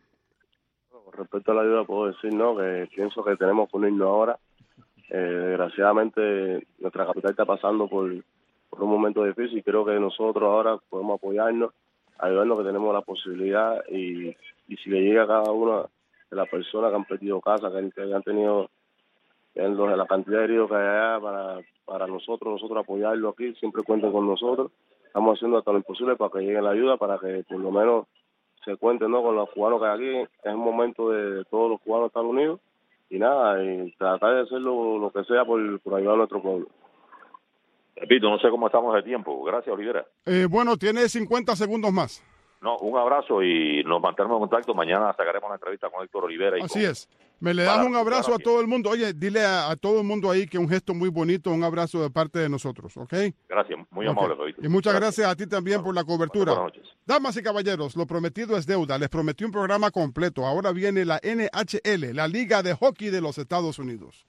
[SPEAKER 10] Con respecto a la ayuda puedo decir, ¿no?, que pienso que tenemos que unirnos ahora. Desgraciadamente nuestra capital está pasando por un momento difícil. Creo que nosotros ahora podemos apoyarnos, ayudarnos, que tenemos la posibilidad, y si le llega a cada una de las personas que han perdido casa, que han tenido en la cantidad de heridos que hay allá, para nosotros apoyarlo aquí, siempre cuenten con nosotros. Estamos haciendo hasta lo imposible para que llegue la ayuda, para que por lo menos se cuente, ¿no?, con los cubanos que hay aquí. Es un momento de todos los cubanos de Estados Unidos y nada, y tratar de hacer lo que sea por ayudar a nuestro pueblo.
[SPEAKER 2] Repito, no sé cómo estamos de tiempo. Gracias, Olivera.
[SPEAKER 3] Bueno, tiene 50 segundos más.
[SPEAKER 2] No, un abrazo y nos mantenemos en contacto. Mañana sacaremos la entrevista con Héctor Olivera.
[SPEAKER 3] Así es. Me le das un abrazo a todo el mundo. Oye, dile a todo el mundo ahí que un gesto muy bonito, un abrazo de parte de nosotros, ¿ok?
[SPEAKER 2] Gracias, muy amable.
[SPEAKER 3] Y muchas gracias a ti también por la cobertura.
[SPEAKER 2] Buenas noches.
[SPEAKER 3] Damas y caballeros, lo prometido es deuda. Les prometí un programa completo. Ahora viene la NHL, la Liga de Hockey de los Estados Unidos.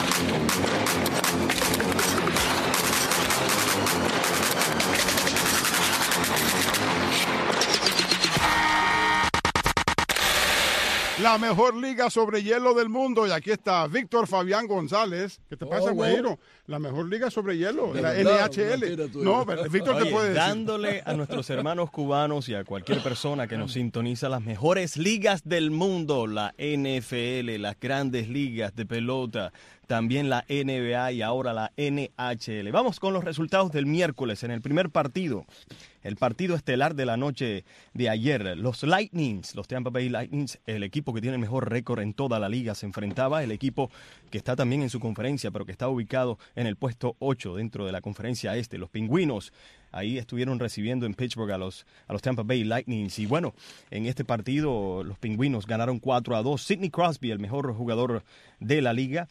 [SPEAKER 3] La mejor liga sobre hielo del mundo. Y aquí está Víctor Fabián González. ¿Qué te pasa, güeyero? La mejor liga sobre hielo, la NHL. No, pero Víctor te puede decir.
[SPEAKER 4] Dándole a nuestros hermanos cubanos y a cualquier persona que nos sintoniza las mejores ligas del mundo. La NFL, las grandes ligas de pelota, también la NBA y ahora la NHL. Vamos con los resultados del miércoles en el primer partido. El partido estelar de la noche de ayer. Los Lightnings, los Tampa Bay Lightnings, el equipo que tiene el mejor récord en toda la liga, se enfrentaba el equipo que está también en su conferencia, pero que está ubicado en el puesto 8 dentro de la conferencia este. Los Pingüinos ahí estuvieron recibiendo en Pittsburgh a los Tampa Bay Lightnings. Y bueno, en este partido los Pingüinos ganaron 4-2. Sidney Crosby, el mejor jugador de la liga,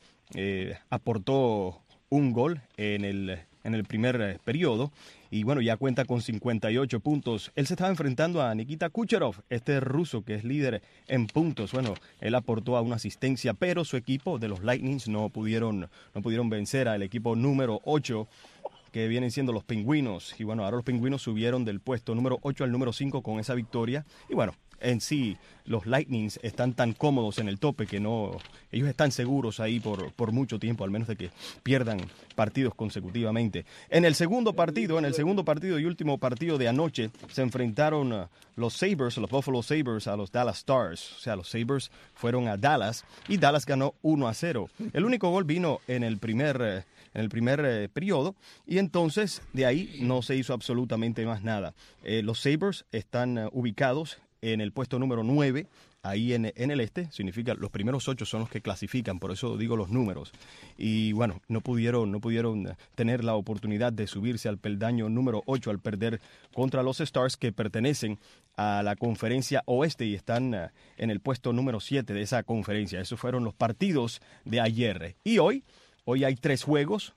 [SPEAKER 4] aportó un gol en el primer periodo y bueno, ya cuenta con 58 puntos. Él se estaba enfrentando a Nikita Kucherov, este ruso que es líder en puntos. Bueno, él aportó a una asistencia, pero su equipo de los Lightnings no pudieron vencer al equipo número 8, que vienen siendo los Pingüinos. Y bueno, ahora los Pingüinos subieron del puesto número 8 al número 5 con esa victoria. Y bueno, en sí, los Lightnings están tan cómodos en el tope que no, ellos están seguros ahí por mucho tiempo, al menos de que pierdan partidos consecutivamente. En el segundo partido y último partido de anoche, se enfrentaron los Sabres, los Buffalo Sabres, a los Dallas Stars. O sea, los Sabres fueron a Dallas y Dallas ganó 1-0. El único gol vino en el primer periodo, y entonces de ahí no se hizo absolutamente más nada. Los Sabres están ubicados en el puesto número 9, ahí en el este, significa los primeros 8 son los que clasifican, por eso digo los números. Y bueno, no pudieron tener la oportunidad de subirse al peldaño número 8 al perder contra los Stars, que pertenecen a la conferencia oeste y están en el puesto número 7 de esa conferencia. Esos fueron los partidos de ayer. Y hoy hay tres juegos,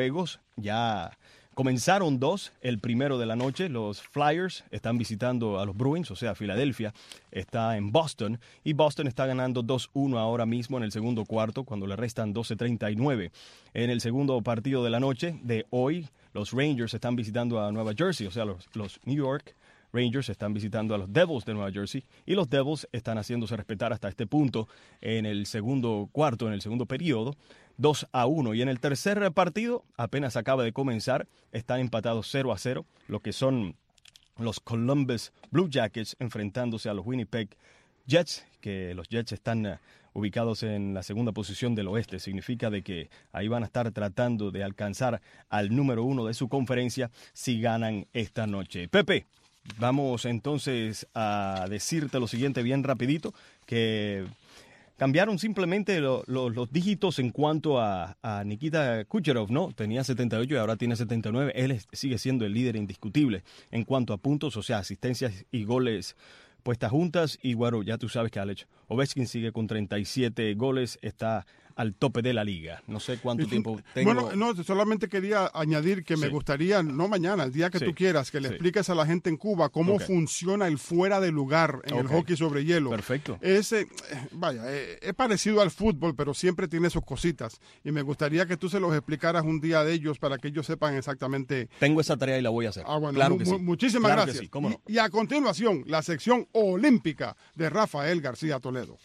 [SPEAKER 4] ya comenzaron 2, el primero de la noche. Los Flyers están visitando a los Bruins, o sea, Filadelfia está en Boston, y Boston está ganando 2-1 ahora mismo en el segundo cuarto, cuando le restan 12:39. En el segundo partido de la noche de hoy, los Rangers están visitando a Nueva Jersey, o sea, los New York Rangers están visitando a los Devils de Nueva Jersey, y los Devils están haciéndose respetar hasta este punto en el segundo cuarto, en el segundo periodo, 2-1. Y en el tercer partido, apenas acaba de comenzar, están empatados 0-0, lo que son los Columbus Blue Jackets enfrentándose a los Winnipeg Jets, que los Jets están ubicados en la segunda posición del oeste. Significa de que ahí van a estar tratando de alcanzar al número 1 de su conferencia si ganan esta noche. Pepe, vamos entonces a decirte lo siguiente bien rapidito, que cambiaron simplemente los dígitos en cuanto a Nikita Kucherov, ¿no? Tenía 78 y ahora tiene 79. Él sigue siendo el líder indiscutible en cuanto a puntos, o sea, asistencias y goles puestas juntas. Y bueno, ya tú sabes que Alex Ovechkin sigue con 37 goles, está al tope de la liga. No sé cuánto tiempo tengo.
[SPEAKER 3] Bueno, no, solamente quería añadir que me gustaría, no mañana, el día que tú quieras, que le expliques a la gente en Cuba cómo funciona el fuera de lugar en el hockey sobre hielo.
[SPEAKER 4] Perfecto.
[SPEAKER 3] Es parecido al fútbol, pero siempre tiene sus cositas. Y me gustaría que tú se los explicaras un día de ellos para que ellos sepan exactamente.
[SPEAKER 4] Tengo esa tarea y la voy a hacer.
[SPEAKER 3] Bueno,
[SPEAKER 4] claro que sí.
[SPEAKER 3] Muchísimas
[SPEAKER 4] claro
[SPEAKER 3] gracias.
[SPEAKER 4] Que sí. ¿Cómo no?
[SPEAKER 3] Y a continuación, la sección olímpica de Rafael García Toledo.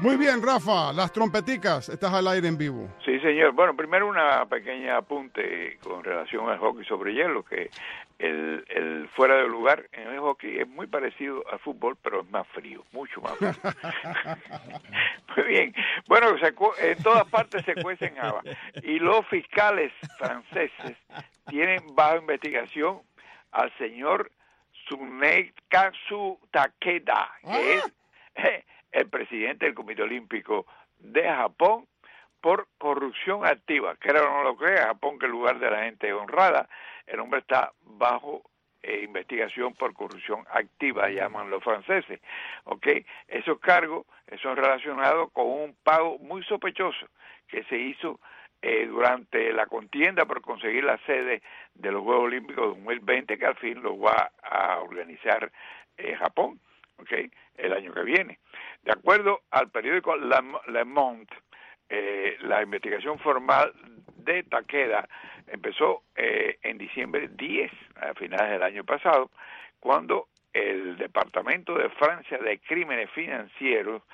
[SPEAKER 3] Muy bien, Rafa, las trompeticas, estás al aire en vivo.
[SPEAKER 5] Sí, señor. Bueno, primero una pequeña apunte con relación al hockey sobre hielo, que el fuera de lugar en el hockey es muy parecido al fútbol, pero es más frío, mucho más frío. Muy bien. Bueno, en todas partes se cuecen habas. Y los fiscales franceses tienen bajo investigación al señor Tsunekazu Takeda, que es el presidente del Comité Olímpico de Japón, por corrupción activa. Que era no lo crea, Japón, que el lugar de la gente honrada, el hombre está bajo investigación por corrupción activa, llaman los franceses. ¿Okay? Esos cargos son relacionados con un pago muy sospechoso que se hizo durante la contienda por conseguir la sede de los Juegos Olímpicos 2020, que al fin los va a organizar Japón, ¿okay? El año que viene. De acuerdo al periódico Le Monde, la investigación formal de Takeda empezó en diciembre 10, a finales del año pasado, cuando el Departamento de Francia de Crímenes Financieros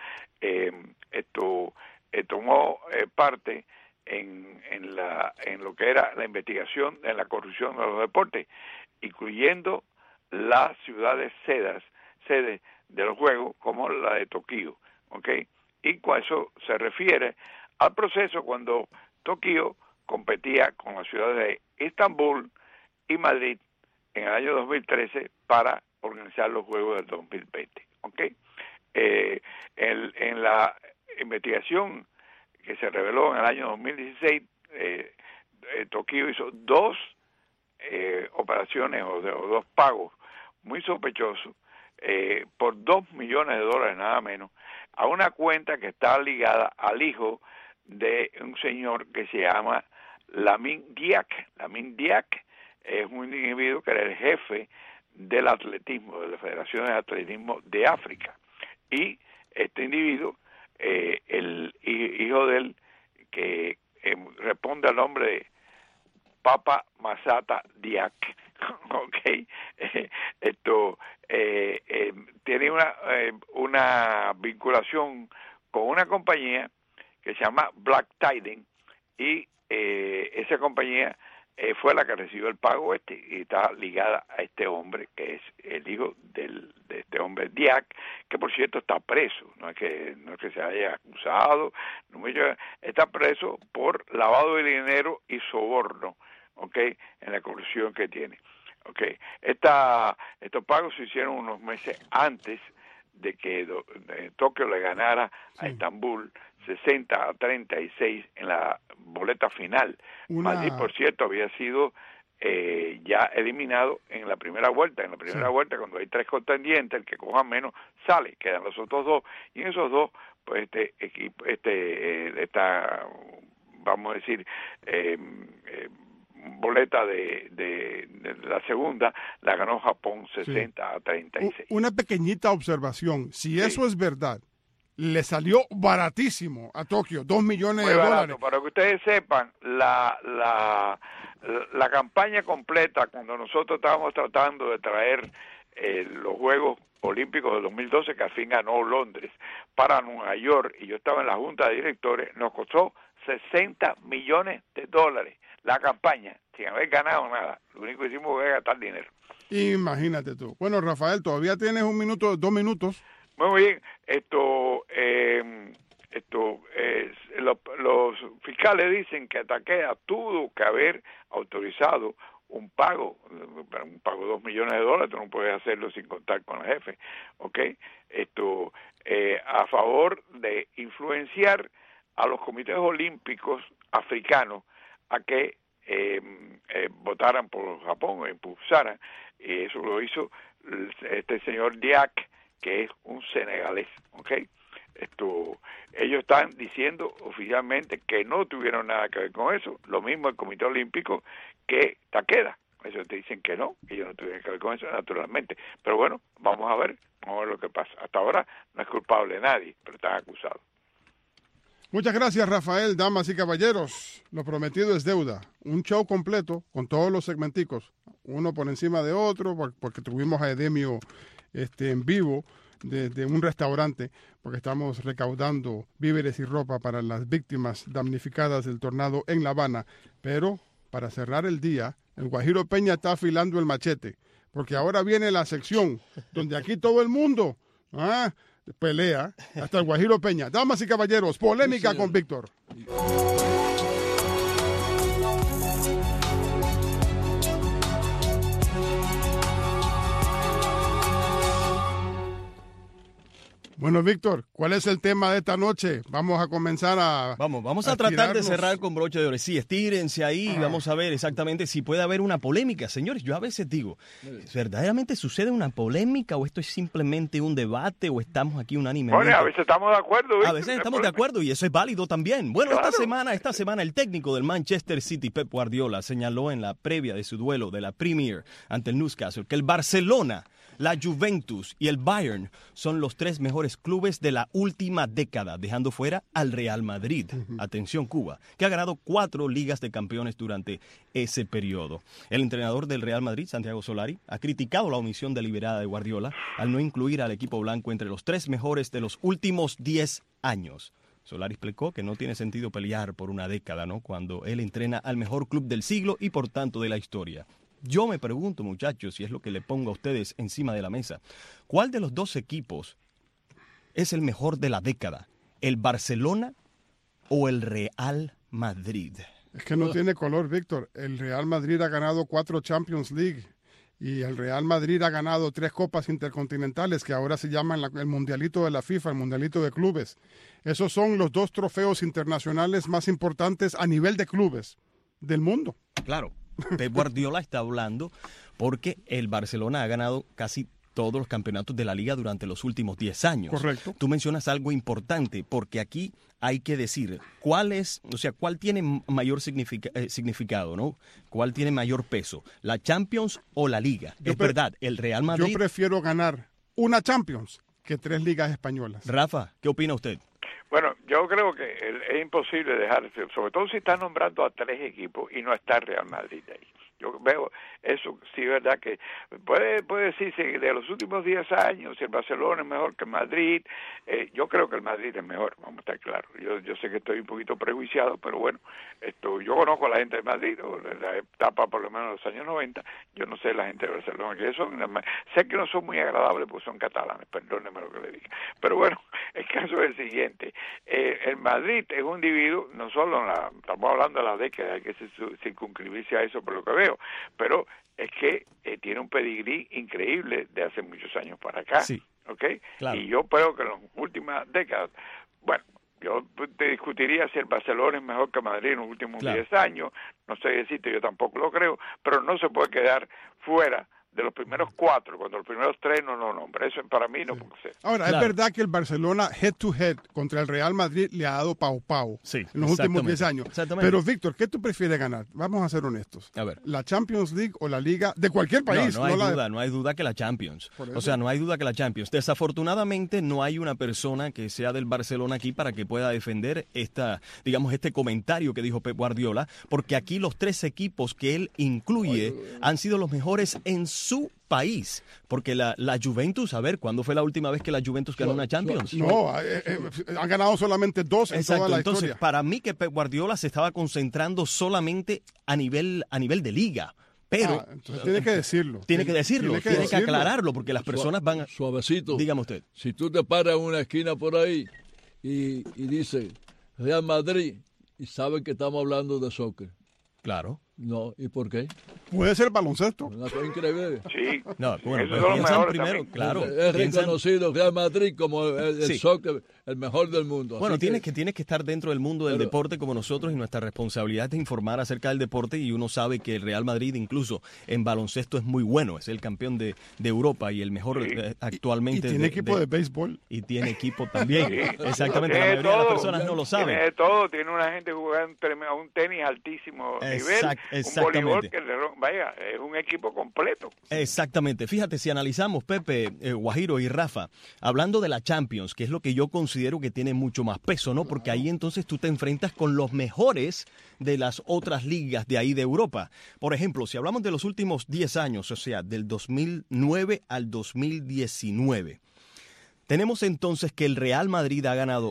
[SPEAKER 5] tomó parte en lo que era la investigación en la corrupción de los deportes, incluyendo las ciudades sede de los Juegos, como la de Tokio, ¿okay? Y con eso se refiere al proceso cuando Tokio competía con las ciudades de Estambul y Madrid en el año 2013 para organizar los Juegos del 2020, ¿okay? En la investigación que se reveló en el año 2016, Tokio hizo dos operaciones o dos pagos muy sospechosos por $2 millones nada menos, a una cuenta que está ligada al hijo de un señor que se llama Lamine Diack. Lamine Diack es un individuo que era el jefe del atletismo, de la Federación de Atletismo de África. Y este individuo, el hijo de él, que responde al nombre de Papa Masata Diack, okay, tiene una vinculación con una compañía que se llama Black Tiding, y esa compañía fue la que recibió el pago y está ligada a este hombre, que es el hijo de este hombre Diack, que por cierto está preso, no es que se haya acusado, está preso por lavado de dinero y soborno, ¿okay? En la corrupción que tiene. Okay. Estos pagos se hicieron unos meses antes de que Tokio le ganara a Estambul 60-36 en la boleta final. Madrid, por cierto, había sido ya eliminado en la primera vuelta. En la primera vuelta, cuando hay tres contendientes, el que coja menos sale, quedan los otros dos, y en esos dos, pues este equipo, esta, vamos a decir, boleta de la segunda la ganó Japón 60-36.
[SPEAKER 3] Una pequeñita observación, si eso es verdad, le salió baratísimo a Tokio, $2 millones
[SPEAKER 5] muy barato, para que ustedes sepan, la campaña completa, cuando nosotros estábamos tratando de traer los Juegos Olímpicos de 2012, que al fin ganó Londres, para Nueva York, y yo estaba en la junta de directores, nos costó $60 millones. La campaña, sin haber ganado nada. Lo único que hicimos fue gastar dinero.
[SPEAKER 3] Imagínate tú. Bueno, Rafael, todavía tienes 2 minutos.
[SPEAKER 5] Muy bien. Los fiscales dicen que Takeda tuvo que haber autorizado un pago de $2 millones, tú no puedes hacerlo sin contar con el jefe, ¿ok? A favor de influenciar a los comités olímpicos africanos a que votaran por Japón o impulsaran. Eso lo hizo este señor Diack, que es un senegalés, ¿ok? Ellos están diciendo oficialmente que no tuvieron nada que ver con eso. Lo mismo el Comité Olímpico que Takeda. Ellos te dicen que no, que ellos no tuvieron que ver con eso, naturalmente. Pero bueno, vamos a ver lo que pasa. Hasta ahora no es culpable nadie, pero están acusados.
[SPEAKER 3] Muchas gracias, Rafael, damas y caballeros. Lo prometido es deuda. Un show completo con todos los segmenticos, uno por encima de otro, porque tuvimos a Edemio en vivo. de un restaurante, porque estamos recaudando víveres y ropa para las víctimas damnificadas del tornado en La Habana. Pero para cerrar el día, el Guajiro Peña está afilando el machete, porque ahora viene la sección donde aquí todo el mundo pelea, hasta el Guajiro Peña. Damas y caballeros, polémica con Víctor. Bueno, Víctor, ¿cuál es el tema de esta noche? Vamos a comenzar
[SPEAKER 4] Vamos a tratar de cerrar con broche de oro. Sí, estírense ahí, vamos a ver exactamente si puede haber una polémica. Señores, yo a veces digo, ¿verdaderamente sucede una polémica o esto es simplemente un debate o estamos aquí unánimemente?
[SPEAKER 5] Bueno, a veces estamos de acuerdo. ¿Viste?
[SPEAKER 4] A veces estamos de acuerdo y eso es válido también. Bueno, claro. esta semana el técnico del Manchester City, Pep Guardiola, señaló en la previa de su duelo de la Premier ante el Newcastle que el Barcelona, la Juventus y el Bayern son los 3 mejores clubes de la última década, dejando fuera al Real Madrid. Atención, Cuba, que ha ganado 4 ligas de campeones durante ese periodo. El entrenador del Real Madrid, Santiago Solari, ha criticado la omisión deliberada de Guardiola al no incluir al equipo blanco entre los 3 mejores de los últimos 10 años. Solari explicó que no tiene sentido pelear por una década, ¿no?, cuando él entrena al mejor club del siglo y por tanto de la historia. Yo me pregunto, muchachos, y es lo que le pongo a ustedes encima de la mesa, ¿cuál de los 2 equipos es el mejor de la década? ¿El Barcelona o el Real Madrid?
[SPEAKER 3] Es que no tiene color, Víctor. El Real Madrid ha ganado 4 Champions League y el Real Madrid ha ganado 3 copas intercontinentales que ahora se llaman el Mundialito de la FIFA, el Mundialito de Clubes. Esos son los 2 trofeos internacionales más importantes a nivel de clubes del mundo.
[SPEAKER 4] Claro. Pep Guardiola está hablando porque el Barcelona ha ganado casi todos los campeonatos de la liga durante los últimos 10 años.
[SPEAKER 3] Correcto.
[SPEAKER 4] Tú mencionas algo importante porque aquí hay que decir cuál tiene mayor significado, ¿no? ¿Cuál tiene mayor peso? ¿La Champions o la Liga? Verdad, el Real Madrid.
[SPEAKER 3] Yo prefiero ganar una Champions que 3 ligas españolas.
[SPEAKER 4] Rafa, ¿qué opina usted?
[SPEAKER 5] Bueno, yo creo que es imposible dejar, sobre todo si está nombrando a 3 equipos y no está el Real Madrid ahí. Yo veo eso, sí, verdad que puede decirse que de los últimos 10 años si el Barcelona es mejor que el Madrid. Yo creo que el Madrid es mejor, vamos a estar claros. Yo sé que estoy un poquito prejuiciado, pero bueno, yo conozco a la gente de Madrid, o la etapa por lo menos de los años 90, yo no sé la gente de Barcelona, sé que no son muy agradables porque son catalanes, perdónenme lo que le diga. Pero bueno, el caso es el siguiente, el Madrid es un individuo, no solo estamos hablando de la década, hay que circunscribirse a eso por lo que veo, pero es que tiene un pedigrí increíble de hace muchos años para acá,
[SPEAKER 4] sí,
[SPEAKER 5] ¿okay?
[SPEAKER 4] Claro.
[SPEAKER 5] Y yo creo que en las últimas décadas, bueno, yo te discutiría si el Barcelona es mejor que Madrid en los últimos 10 años, no sé decirte, yo tampoco lo creo, pero no se puede quedar fuera de los primeros 4, cuando los primeros 3 no lo nombra. Eso para mí no puede ser.
[SPEAKER 3] Ahora, claro, es verdad que el Barcelona head to head contra el Real Madrid le ha dado pau en los últimos 10 años. Pero, Víctor, ¿qué tú prefieres ganar? Vamos a ser honestos.
[SPEAKER 4] A ver.
[SPEAKER 3] ¿La Champions League o la Liga de cualquier país?
[SPEAKER 4] No hay duda que la Champions. O sea, no hay duda que la Champions. Desafortunadamente, no hay una persona que sea del Barcelona aquí para que pueda defender este comentario que dijo Pep Guardiola, porque aquí los 3 equipos que él incluye han sido los mejores en su país, porque la Juventus, a ver, ¿cuándo fue la última vez que la Juventus ganó una Champions?
[SPEAKER 3] No, han ganado solamente 2 en toda la
[SPEAKER 4] Entonces,
[SPEAKER 3] historia.
[SPEAKER 4] para mí que Pep Guardiola se estaba concentrando solamente a nivel de liga. Pero
[SPEAKER 3] entonces tiene que decirlo.
[SPEAKER 4] Tiene que aclararlo, porque las personas van a...
[SPEAKER 7] Suavecito.
[SPEAKER 4] Dígame usted.
[SPEAKER 7] Si tú te paras en una esquina por ahí y dices Real Madrid y saben que estamos hablando de soccer.
[SPEAKER 4] Claro.
[SPEAKER 7] No, ¿y por qué?
[SPEAKER 3] Puede ser baloncesto.
[SPEAKER 7] Una cosa increíble.
[SPEAKER 5] Sí.
[SPEAKER 4] No, bueno, pero piensan primero, claro.
[SPEAKER 7] Es reconocido Real Madrid como el soccer, el mejor del mundo.
[SPEAKER 4] Bueno, tienes que estar dentro del mundo del deporte como nosotros, y nuestra responsabilidad es de informar acerca del deporte, y uno sabe que el Real Madrid incluso en baloncesto es muy bueno, es el campeón de Europa y el mejor actualmente.
[SPEAKER 3] Y tiene equipo de béisbol.
[SPEAKER 4] Y tiene equipo también.
[SPEAKER 5] Sí.
[SPEAKER 4] Exactamente, la mayoría de las personas no lo saben.
[SPEAKER 5] Tiene de todo, tiene una gente jugando un tenis altísimo nivel. Un voleibol que, vaya, es un equipo completo.
[SPEAKER 4] Exactamente. Fíjate, si analizamos, Pepe, Guajiro y Rafa, hablando de la Champions, que es lo que yo considero que tiene mucho más peso, ¿no? Porque ahí entonces tú te enfrentas con los mejores de las otras ligas de ahí de Europa. Por ejemplo, si hablamos de los últimos 10 años, o sea, del 2009 al 2019, Tenemos entonces que el Real Madrid ha ganado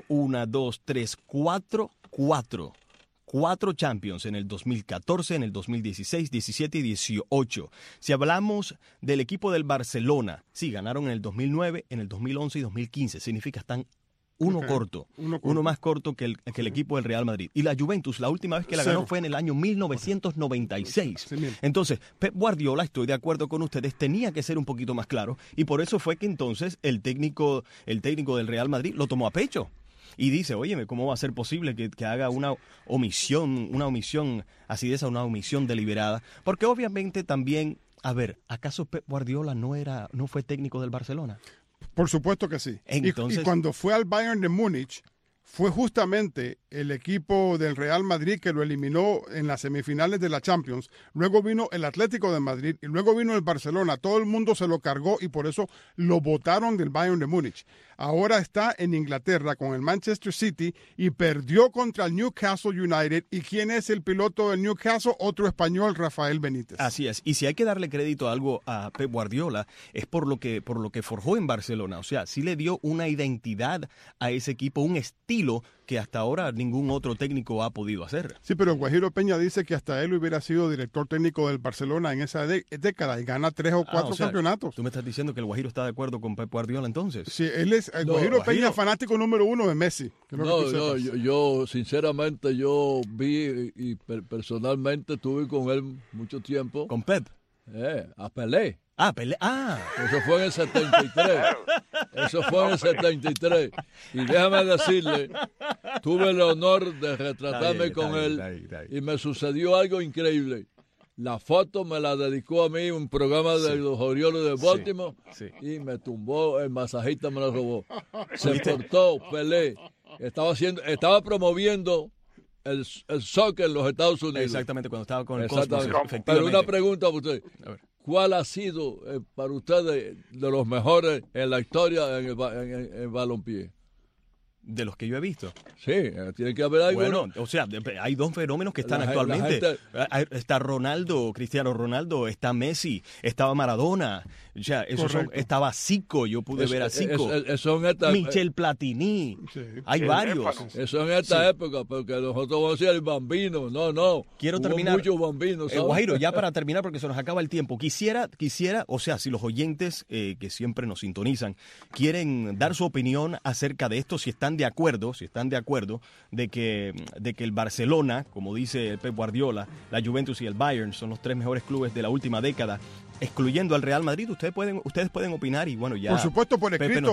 [SPEAKER 4] 4 Champions en el 2014, en el 2016, 17 y 18. Si hablamos del equipo del Barcelona, sí, ganaron en el 2009, en el 2011 y 2015. Significa están uno más corto que el equipo del Real Madrid. Y la Juventus, la última vez que la ganó fue en el año 1996. Entonces, Pep Guardiola, estoy de acuerdo con ustedes, tenía que ser un poquito más claro, y por eso fue que entonces el técnico del Real Madrid lo tomó a pecho. Y dice, óyeme, ¿cómo va a ser posible que haga una omisión así de esa, una omisión deliberada? Porque obviamente también, a ver, ¿acaso Pep Guardiola no fue técnico del Barcelona?
[SPEAKER 3] Por supuesto que sí.
[SPEAKER 4] Entonces,
[SPEAKER 3] y cuando fue al Bayern de Múnich, fue justamente el equipo del Real Madrid que lo eliminó en las semifinales de la Champions. Luego vino el Atlético de Madrid y luego vino el Barcelona. Todo el mundo se lo cargó y por eso lo botaron del Bayern de Múnich. Ahora está en Inglaterra con el Manchester City y perdió contra el Newcastle United. ¿Y quién es el piloto del Newcastle? Otro español, Rafael Benítez.
[SPEAKER 4] Así es. Y si hay que darle crédito a algo a Pep Guardiola, es por lo que forjó en Barcelona. O sea, sí le dio una identidad a ese equipo, un estilo que hasta ahora ningún otro técnico ha podido hacer.
[SPEAKER 3] Sí, pero Guajiro Peña dice que hasta él hubiera sido director técnico del Barcelona en esa década y gana 3 o 4 campeonatos.
[SPEAKER 4] ¿Tú me estás diciendo que el Guajiro está de acuerdo con Pep Guardiola entonces?
[SPEAKER 3] Sí, él es Guajiro Peña, fanático número 1 de Messi.
[SPEAKER 7] Yo sinceramente yo vi y personalmente estuve con él mucho tiempo.
[SPEAKER 4] ¿Con Pep?
[SPEAKER 7] A Pelé.
[SPEAKER 4] Pelé.
[SPEAKER 7] Eso fue en el 73. Y déjame decirle, tuve el honor de retratarme con él y me sucedió algo increíble. La foto me la dedicó a mí un programa de los Orioles de Baltimore y me tumbó, el masajista me lo robó. Se cortó Pelé. Estaba promoviendo el soccer en los Estados Unidos.
[SPEAKER 4] Exactamente, cuando estaba con el Cosmos.
[SPEAKER 7] Pero una pregunta para usted. ¿Cuál ha sido para ustedes de los mejores en la historia en el balompié?
[SPEAKER 4] De los que yo he visto.
[SPEAKER 7] Sí, tiene que haber algo.
[SPEAKER 4] Bueno, o sea, hay dos fenómenos que están actualmente. Está Cristiano Ronaldo, está Messi, estaba Maradona. O sea, estaba Zico, yo pude ver a Zico. Michel Platini. Sí. Hay varios.
[SPEAKER 7] Eso en esta época, porque nosotros vamos a decir el bambino. No.
[SPEAKER 4] Quiero terminar.
[SPEAKER 7] Muchos bambinos.
[SPEAKER 4] Guajiro, ya para terminar, porque se nos acaba el tiempo. Quisiera, o sea, si los oyentes que siempre nos sintonizan quieren dar su opinión acerca de esto, si están de acuerdo de que el Barcelona, como dice Pep Guardiola, la Juventus y el Bayern son los 3 mejores clubes de la última década, excluyendo al Real Madrid. Ustedes pueden opinar y bueno, ya.
[SPEAKER 3] Por supuesto, por escrito,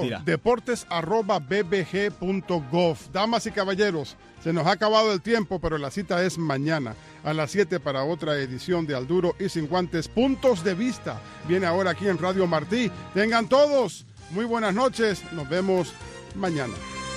[SPEAKER 3] deportes@bbg.gov. Damas y caballeros, se nos ha acabado el tiempo, pero la cita es mañana a las 7 para otra edición de Al Duro y Sin Guantes. Puntos de Vista viene ahora aquí en Radio Martí. Tengan todos muy buenas noches. Nos vemos mañana.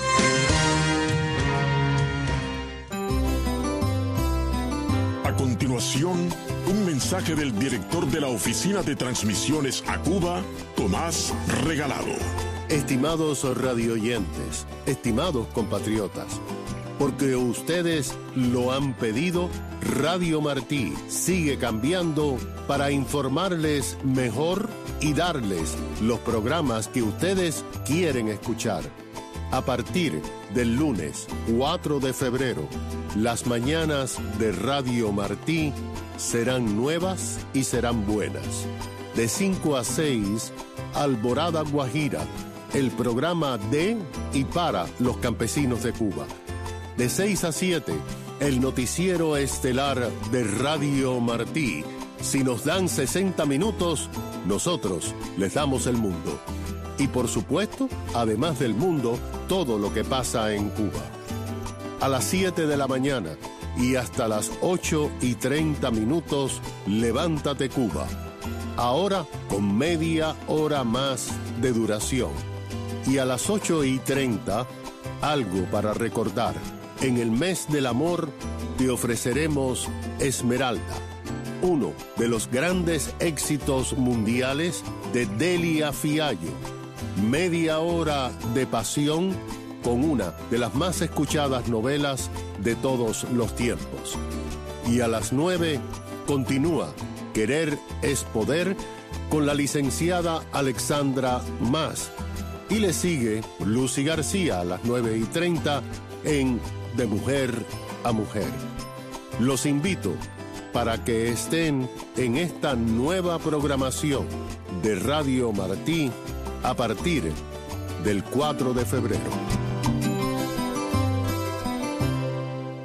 [SPEAKER 6] A continuación, un mensaje del director de la Oficina de Transmisiones a Cuba, Tomás Regalado.
[SPEAKER 11] Estimados radioyentes, estimados compatriotas, porque ustedes lo han pedido, Radio Martí sigue cambiando para informarles mejor y darles los programas que ustedes quieren escuchar. A partir del lunes 4 de febrero, las mañanas de Radio Martí serán nuevas y serán buenas. De 5 a 6, Alborada Guajira, el programa de y para los campesinos de Cuba. De 6 a 7, el noticiero estelar de Radio Martí. Si nos dan 60 minutos, nosotros les damos el mundo. Y por supuesto, además del mundo, todo lo que pasa en Cuba. A las 7 de la mañana y hasta las 8:30, Levántate Cuba. Ahora con media hora más de duración. Y a las 8:30, algo para recordar. En el mes del amor te ofreceremos Esmeralda, uno de los grandes éxitos mundiales de Delia Fiallo. Media hora de pasión con una de las más escuchadas novelas de todos los tiempos. Y a las 9 continúa Querer es Poder con la licenciada Alexandra Mas. Y le sigue Lucy García a las 9:30 en De Mujer a Mujer. Los invito para que estén en esta nueva programación de Radio Martí a partir del 4 de febrero.